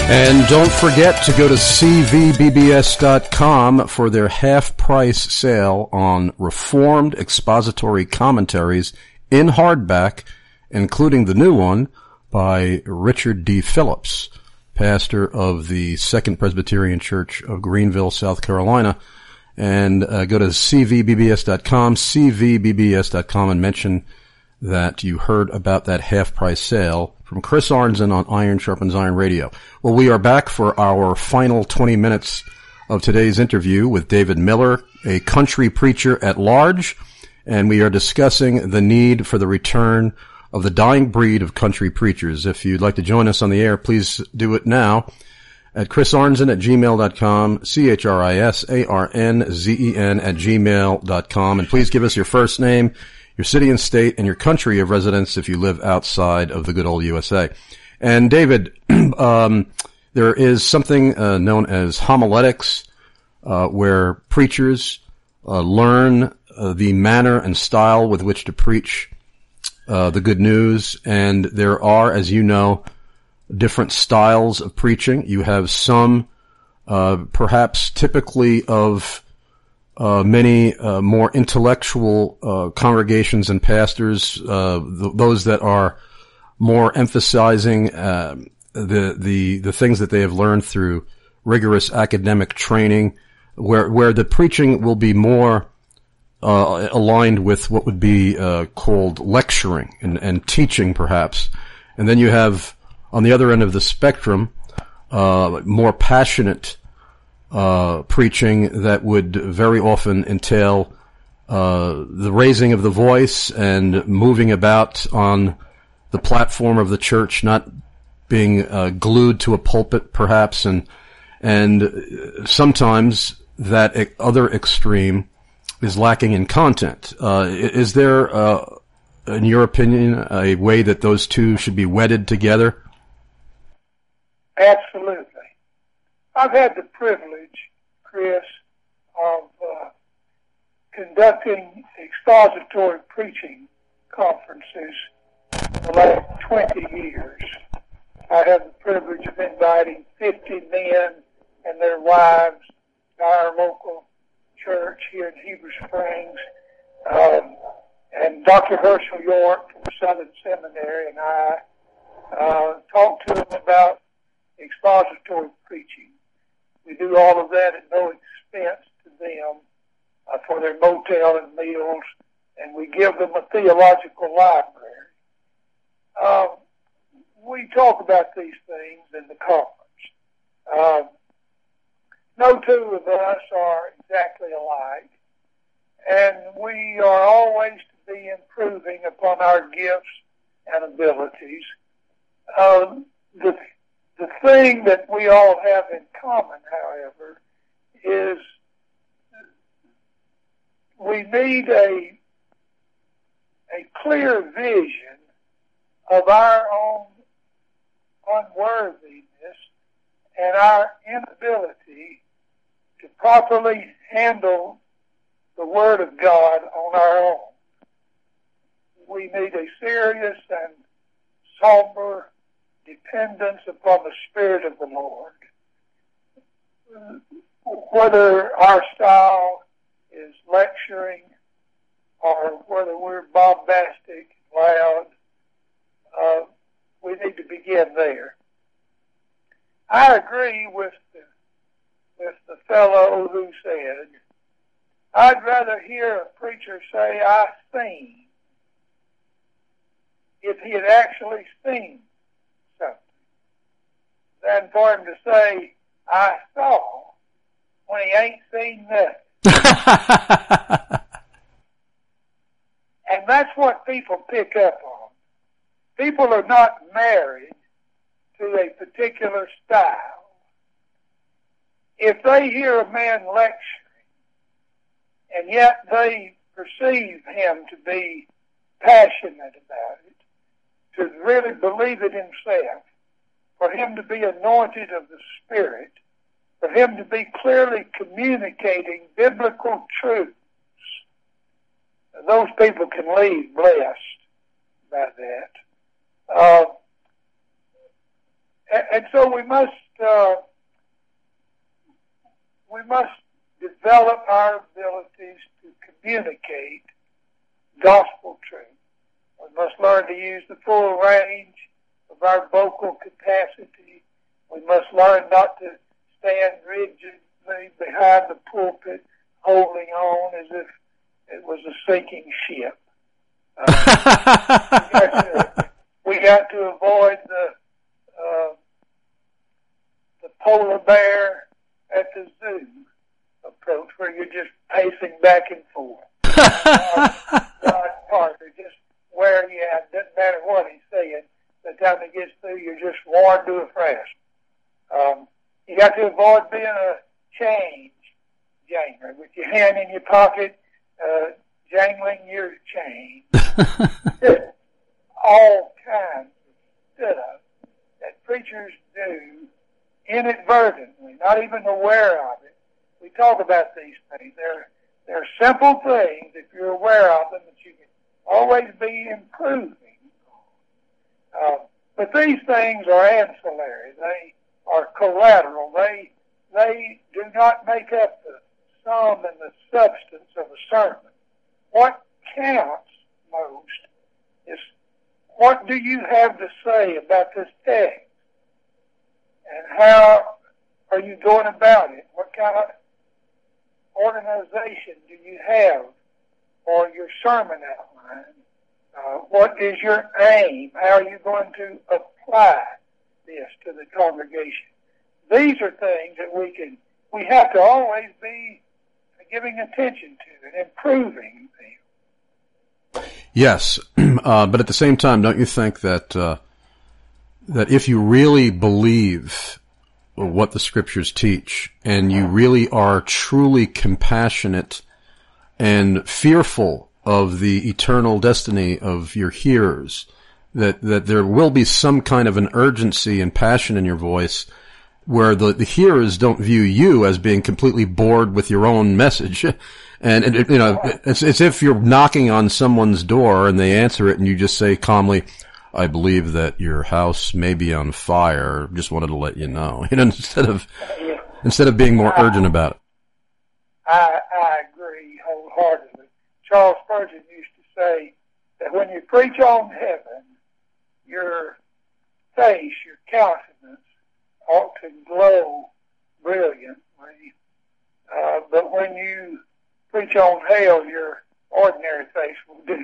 And don't forget to go to c v b b s dot com for their half-price sale on Reformed expository commentaries in hardback, including the new one by Richard D. Phillips, pastor of the Second Presbyterian Church of Greenville, South Carolina. And uh, go to c v b b s dot com, c v b b s dot com, and mention that you heard about that half-price sale from Chris Arnzen on Iron Sharpens Iron Radio. Well, we are back for our final twenty minutes of today's interview with David Miller, a country preacher at large, and we are discussing the need for the return of the dying breed of country preachers. If you'd like to join us on the air, please do it now at Chris Arnzen at gmail dot com, C H R I S A R N Z E N at gmail dot com, and please give us your first name, your city and state, and your country of residence if you live outside of the good old U S A. And David, um, there is something uh, known as homiletics, uh, where preachers uh, learn uh, the manner and style with which to preach uh, the good news. And there are, as you know, different styles of preaching. You have some, uh, perhaps typically of Uh, many uh, more intellectual uh, congregations and pastors, uh, th- those that are more emphasizing uh, the the the things that they have learned through rigorous academic training, where where the preaching will be more uh, aligned with what would be uh, called lecturing and, and teaching, perhaps. And then you have on the other end of the spectrum uh, more passionate Uh, preaching that would very often entail uh, the raising of the voice and moving about on the platform of the church, not being uh, glued to a pulpit, perhaps, and and sometimes that e- other extreme is lacking in content. Uh, is there, uh, in your opinion, a way that those two should be wedded together? Absolutely. I've had the privilege, Chris, of uh, conducting expository preaching conferences for the last twenty years. I have the privilege of inviting fifty men and their wives to our local church here in Heber Springs. Um, and Doctor Herschel York from Southern Seminary and I uh, talked to them about expository preaching. We do all of that at no expense to them uh, for their motel and meals, and we give them a theological library. Um, we talk about these things in the conference. Um, no two of us are exactly alike, and we are always to be improving upon our gifts and abilities. Um, the The thing that we all have in common, however, is we need a a clear vision of our own unworthiness and our inability to properly handle the Word of God on our own. We need a serious and sober dependence upon the Spirit of the Lord. Whether our style is lecturing or whether we're bombastic, loud, uh, we need to begin there. I agree with the, with the fellow who said, I'd rather hear a preacher say, I seen, if he had actually seen something, than for him to say, I saw, when he ain't seen nothing. And that's what people pick up on. People are not married to a particular style. If they hear a man lecturing, and yet they perceive him to be passionate about it, to really believe it himself, for him to be anointed of the Spirit, for him to be clearly communicating biblical truths, those people can leave blessed by that. Uh, and, and so we must uh, we must develop our abilities to communicate gospel truth. We must learn to use the full range of our vocal capacity. We must learn not to stand rigidly behind the pulpit, holding on as if it was a sinking ship. Uh, we, got to, we got to avoid the uh, the polar bear at the zoo approach, where you're just pacing back and forth. uh, God Parker, just wear you out. Doesn't matter what he's saying. By the time he gets through, you're just worn to a frost. Um, you got to avoid being a change jangler with your hand in your pocket, uh, jangling your change. All kinds of stuff that preachers do inadvertently, not even aware of it. We talk about these things. They're, they're simple things, if you're aware of them, that you can always be improving. Uh, but these things are ancillary. They are collateral. They, they do not make up the sum and the substance of a sermon. What counts most is, what do you have to say about this text? And how are you going about it? What kind of organization do you have for your sermon outline? Uh, what is your aim? How are you going to apply this to the congregation? These are things that we can, we have to always be giving attention to and improving them. Yes, uh, but at the same time, don't you think that uh, that if you really believe what the Scriptures teach, and you really are truly compassionate and fearful of the eternal destiny of your hearers, that that there will be some kind of an urgency and passion in your voice, where the, the hearers don't view you as being completely bored with your own message. And, and you know, it's, it's if you're knocking on someone's door and they answer it and you just say calmly, I believe that your house may be on fire. Just wanted to let you know. You know, instead of, yeah. instead of being more I, urgent about it. I, I agree wholeheartedly. Charles Spurgeon used to say that when you preach on heaven, your face, your countenance, ought to glow brilliantly. Uh, but when you preach on hell, your ordinary face will do.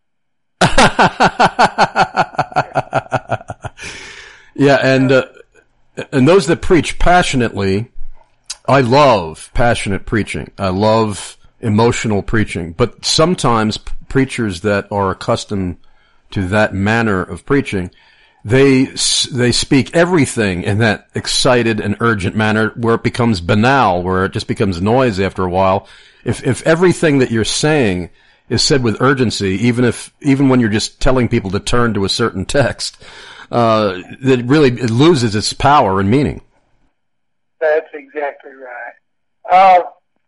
Yeah, and uh, and those that preach passionately, I love passionate preaching. I love emotional preaching. But sometimes preachers that are accustomed to that manner of preaching, They they speak everything in that excited and urgent manner, where it becomes banal, where it just becomes noise after a while. If if everything that you're saying is said with urgency, even if even when you're just telling people to turn to a certain text, uh, it really it loses its power and meaning. That's exactly right. Uh,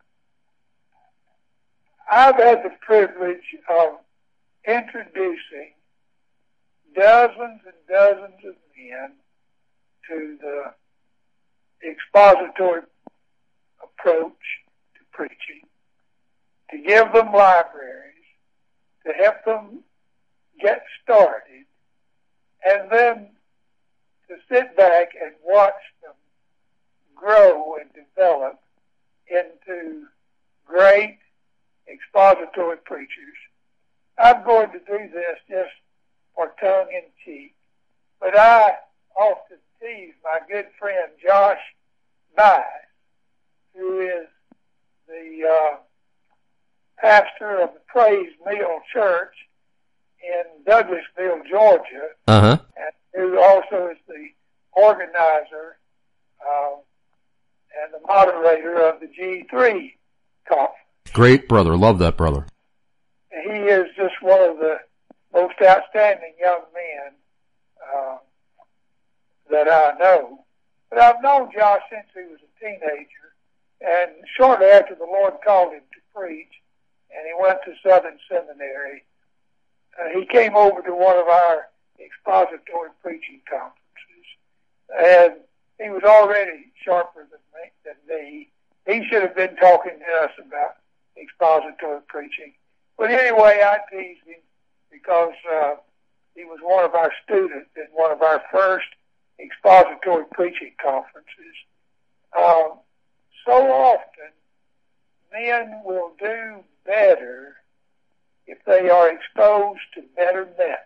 I've had the privilege of introducing dozens and dozens of men to the expository approach to preaching, to give them libraries, to help them get started, and then to sit back and watch them grow and develop into great expository preachers. I'm going to do this just for tongue in cheek, but I often tease my good friend Josh Bice, who is the uh, pastor of the Praise Meal Church in Douglasville, Georgia, uh-huh. and who also is the organizer uh, and the moderator of the G three conference. Great brother. Love that brother. He is just one of the most outstanding young men uh, that I know. But I've known Josh since he was a teenager, and shortly after the Lord called him to preach, and he went to Southern Seminary, uh, he came over to one of our expository preaching conferences. And he was already sharper than me, than me. He should have been talking to us about expository preaching. But anyway, I teased him because uh, he was one of our students in one of our first expository preaching conferences. Um, so often, men will do better if they are exposed to better methods.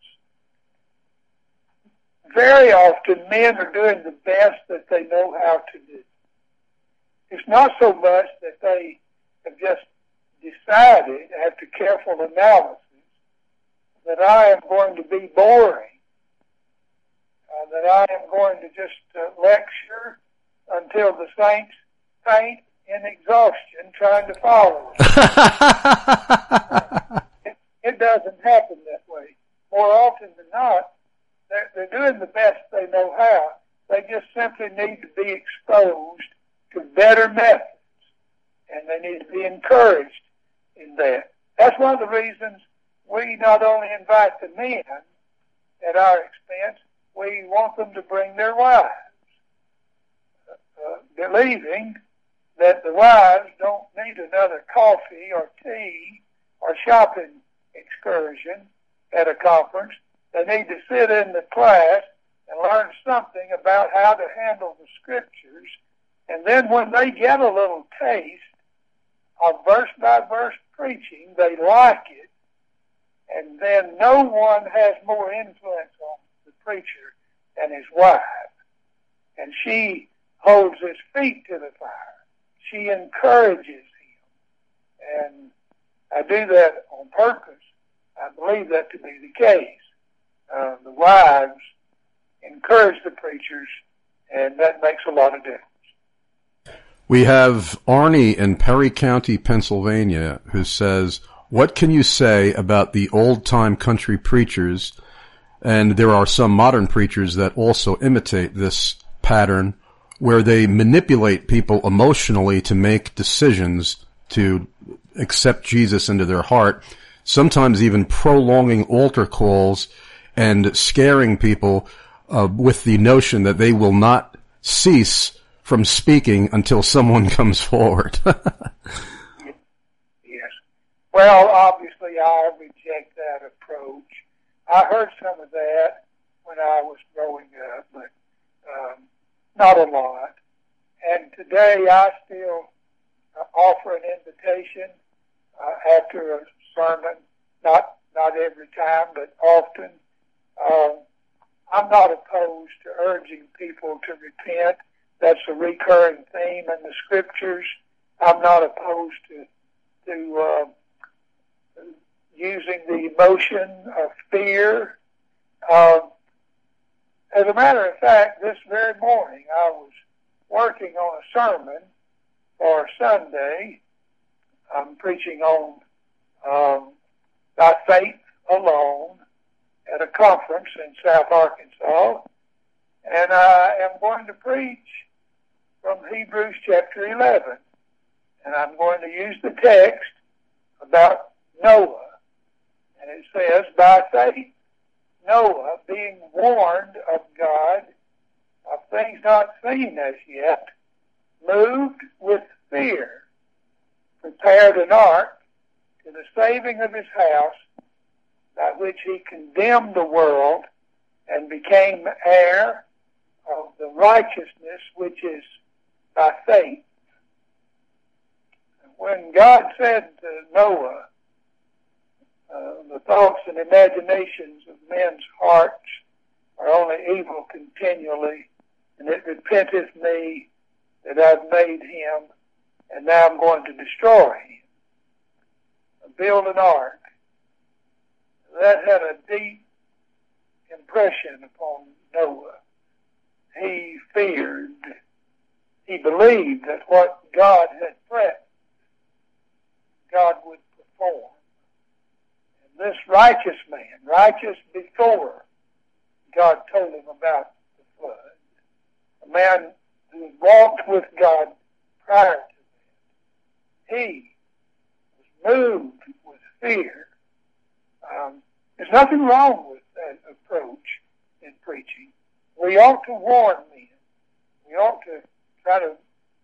Very often, men are doing the best that they know how to do. It's not so much that they have just decided, after careful analysis, that I am going to be boring, uh, that I am going to just uh, lecture until the saints faint in exhaustion trying to follow it. it. It doesn't happen that way. More often than not, they're, they're doing the best they know how. They just simply need to be exposed to better methods, and they need to be encouraged in that. That's one of the reasons we not only invite the men at our expense, we want them to bring their wives, uh, believing that the wives don't need another coffee or tea or shopping excursion at a conference. They need to sit in the class and learn something about how to handle the scriptures. And then when they get a little taste of verse-by-verse preaching, they like it. And then no one has more influence on the preacher than his wife. And she holds his feet to the fire. She encourages him. And I do that on purpose. I believe that to be the case. Uh, the wives encourage the preachers, and that makes a lot of difference. We have Arnie in Perry County, Pennsylvania, who says, what can you say about the old-time country preachers? And there are some modern preachers that also imitate this pattern, where they manipulate people emotionally to make decisions to accept Jesus into their heart, sometimes even prolonging altar calls and scaring people uh, with the notion that they will not cease from speaking until someone comes forward. Yes. Well, obviously, I reject that approach. I heard some of that when I was growing up, but um, not a lot. And today, I still uh, offer an invitation uh, after a sermon, not not every time, but often. Um, I'm not opposed to urging people to repent. That's a recurring theme in the scriptures. I'm not opposed to to uh, using the emotion of fear. Uh, as a matter of fact, this very morning I was working on a sermon for Sunday. I'm preaching on um, by faith alone at a conference in South Arkansas, and I am going to preach from Hebrews chapter eleven, and I'm going to use the text about Noah, and it says, by faith, Noah, being warned of God of things not seen as yet, moved with fear, prepared an ark to the saving of his house, by which he condemned the world and became heir of the righteousness which is by faith. When God said to Noah, uh, the thoughts and imaginations of men's hearts are only evil continually, and it repenteth me that I've made him, and now I'm going to destroy him. Build an ark. That had a deep impression upon Noah. He feared. He believed that what God had threatened, God would perform. And this righteous man, righteous before God told him about the flood, a man who walked with God prior to that, he was moved with fear. Um, there's nothing wrong with that approach in preaching. We ought to warn men we ought to try to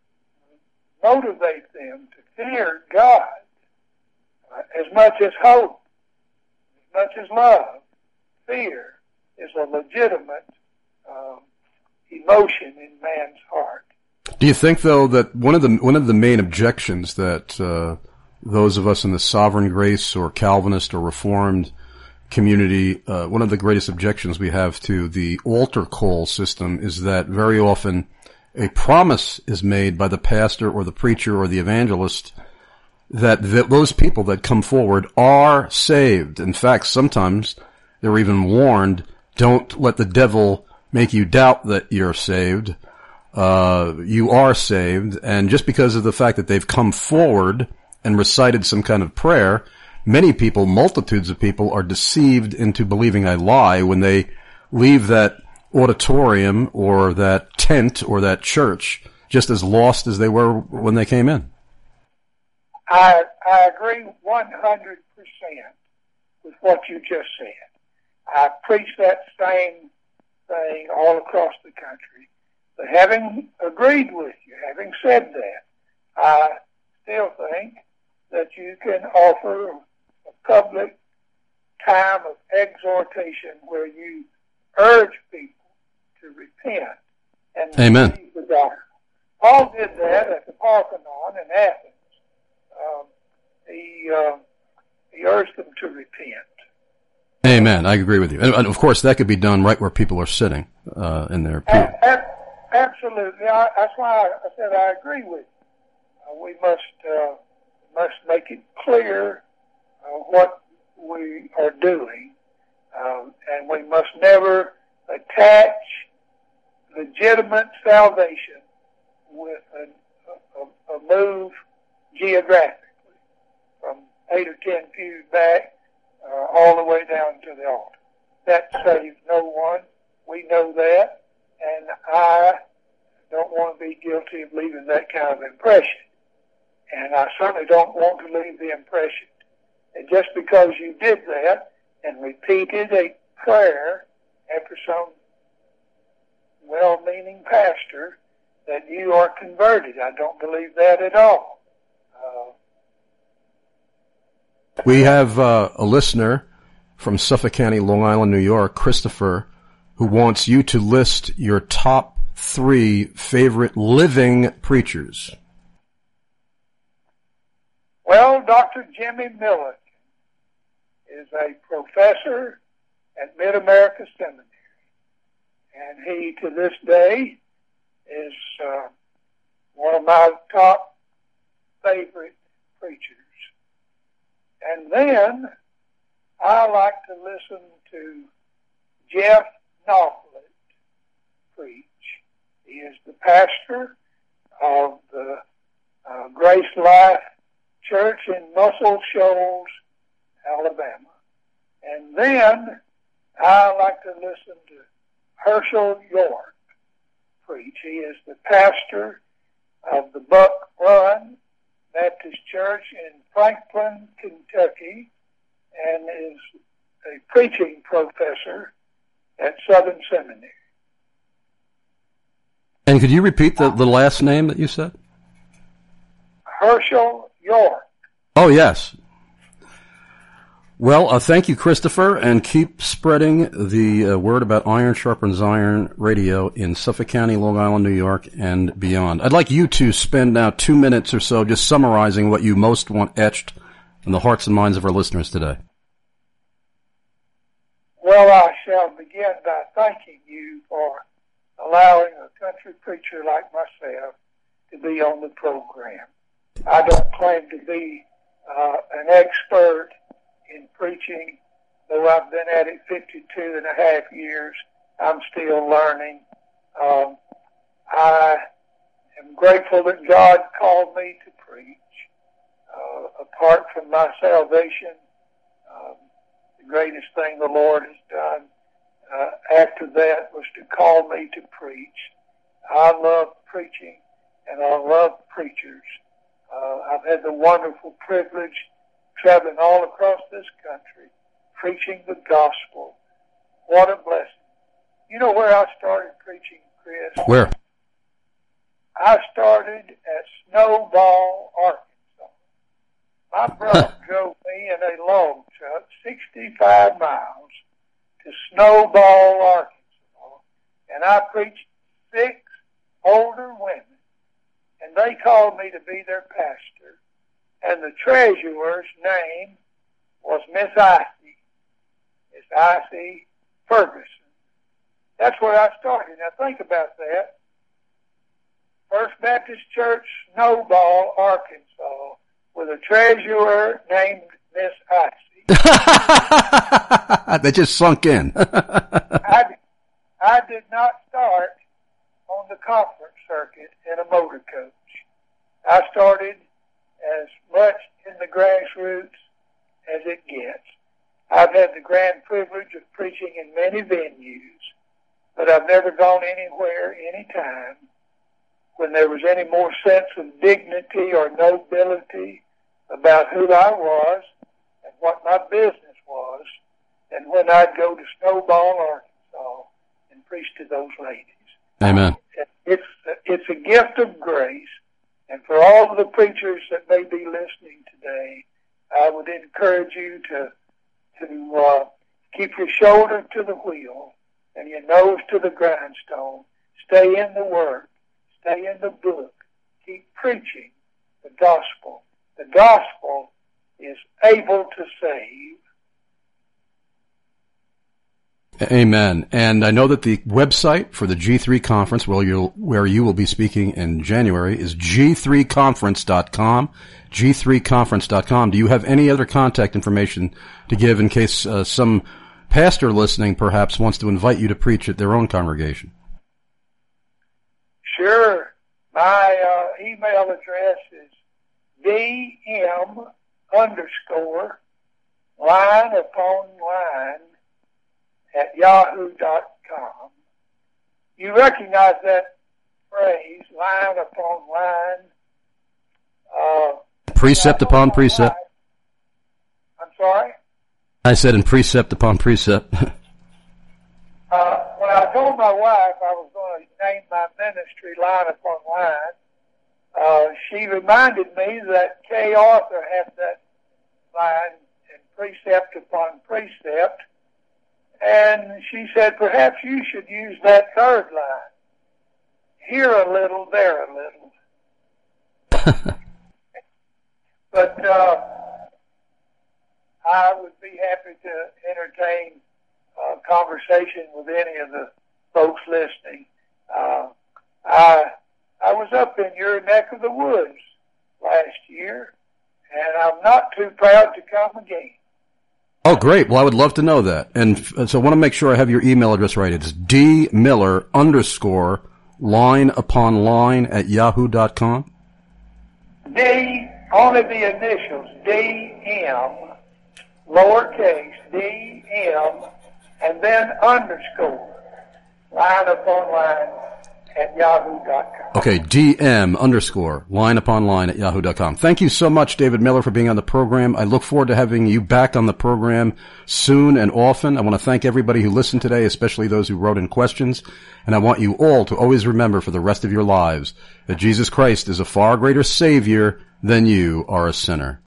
motivate them to fear God uh, as much as hope, as much as love. Fear is a legitimate um, emotion in man's heart. Do you think, though, that one of the one of the main objections that uh, those of us in the Sovereign Grace or Calvinist or Reformed community, uh, one of the greatest objections we have to the altar call system is that very often a promise is made by the pastor or the preacher or the evangelist that th- those people that come forward are saved. In fact, sometimes they're even warned, don't let the devil make you doubt that you're saved. Uh, you are saved, and just because of the fact that they've come forward and recited some kind of prayer, many people, multitudes of people, are deceived into believing a lie when they leave that auditorium or that tent or that church just as lost as they were when they came in. I I agree one hundred percent with what you just said. I preach that same thing all across the country. But having agreed with you, having said that, I still think that you can offer a public time of exhortation where you urge people to repent and Amen. receive the gospel. Paul did that at the Parthenon in Athens. Um, he, uh, he urged them to repent. Amen. I agree with you. And, and of course, that could be done right where people are sitting uh, in their pew. A- a- absolutely. I, that's why I said I agree with you. Uh, we must uh, must make it clear uh, what we are doing, um, and we must never attach legitimate salvation with a, a, a move geographically from eight or ten pews back uh, all the way down to the altar. That saves no one. We know that, and I don't want to be guilty of leaving that kind of impression. And I certainly don't want to leave the impression that just because you did that and repeated a prayer after some well-meaning pastor that you are converted. I don't believe that at all. Uh, we have uh, a listener from Suffolk County, Long Island, New York, Christopher, who wants you to list your top three favorite living preachers. Well, Doctor Jimmy Milliken is a professor at Mid-America Seminary, and he, to this day, is uh, one of my top favorite preachers. And then I like to listen to Jeff Knopflet preach. He is the pastor of the uh, Grace Life Church in Muscle Shoals, Alabama. And then I like to listen to Herschel York preach. He is the pastor of the Buck Run Baptist Church in Franklin, Kentucky, and is a preaching professor at Southern Seminary. And could you repeat the, the last name that you said? Herschel York. Oh, yes. Well, uh, thank you, Christopher, and keep spreading the uh, word about Iron Sharpens Iron Radio in Suffolk County, Long Island, New York, and beyond. I'd like you to spend now two minutes or so just summarizing what you most want etched in the hearts and minds of our listeners today. Well, I shall begin by thanking you for allowing a country preacher like myself to be on the program. I don't claim to be uh, an expert in preaching, though I've been at it fifty-two and a half years. I'm still learning. Um, I am grateful that God called me to preach. Uh, apart from my salvation, um, the greatest thing the Lord has done uh, after that was to call me to preach. I love preaching, and I love preachers. Uh, I've had the wonderful privilege traveling all across this country, preaching the gospel. What a blessing. You know where I started preaching, Chris? Where? I started at Snowball, Arkansas. My brother drove me in a log truck sixty-five miles to Snowball, Arkansas, and I preached six older women, and they called me to be their pastor, and the treasurer's name was Miss Icy, Miss Icy Ferguson. That's where I started. Now think about that. First Baptist Church, Snowball, Arkansas, with a treasurer named Miss Icy. That just sunk in. I, I did not start on the conference circuit in a motor coach. I started as much in the grassroots as it gets. I've had the grand privilege of preaching in many venues, but I've never gone anywhere, anytime, when there was any more sense of dignity or nobility about who I was and what my business was than when I'd go to Snowball, Arkansas, and preach to those ladies. Amen. It's, it's a gift of grace, and for all of the preachers that may be listening today, I would encourage you to to uh, keep your shoulder to the wheel and your nose to the grindstone. Stay in the Word. Stay in the book. Keep preaching the gospel. The gospel is able to save. Amen. And I know that the website for the G three conference, where you'll, where you will be speaking in January, is G three conference dot com. G three conference dot com. Do you have any other contact information to give in case uh, some pastor listening perhaps wants to invite you to preach at their own congregation? Sure. My uh, email address is D M underscore line upon line at yahoo dot com. You recognize that phrase, line upon line. Uh, precept upon precept. I'm sorry? I said in precept upon precept. uh, when I told my wife I was going to name my ministry Line Upon Line, uh, she reminded me that Kay Arthur had that line in precept upon precept, and she said, perhaps you should use that third line. Here a little, there a little. But uh, I would be happy to entertain a conversation with any of the folks listening. Uh, I I was up in your neck of the woods last year, and I'm not too proud to come again. Oh, great. Well, I would love to know that. And f- so I want to make sure I have your email address right. It's D Miller underscore line upon line at yahoo dot com. D, only the initials, D M, lowercase, D M, and then underscore, line upon line at yahoo dot com. Okay, D M underscore line upon line at yahoo dot com. Thank you so much, David Miller, for being on the program. I look forward to having you back on the program soon and often. I want to thank everybody who listened today, especially those who wrote in questions. And I want you all to always remember for the rest of your lives that Jesus Christ is a far greater Savior than you are a sinner.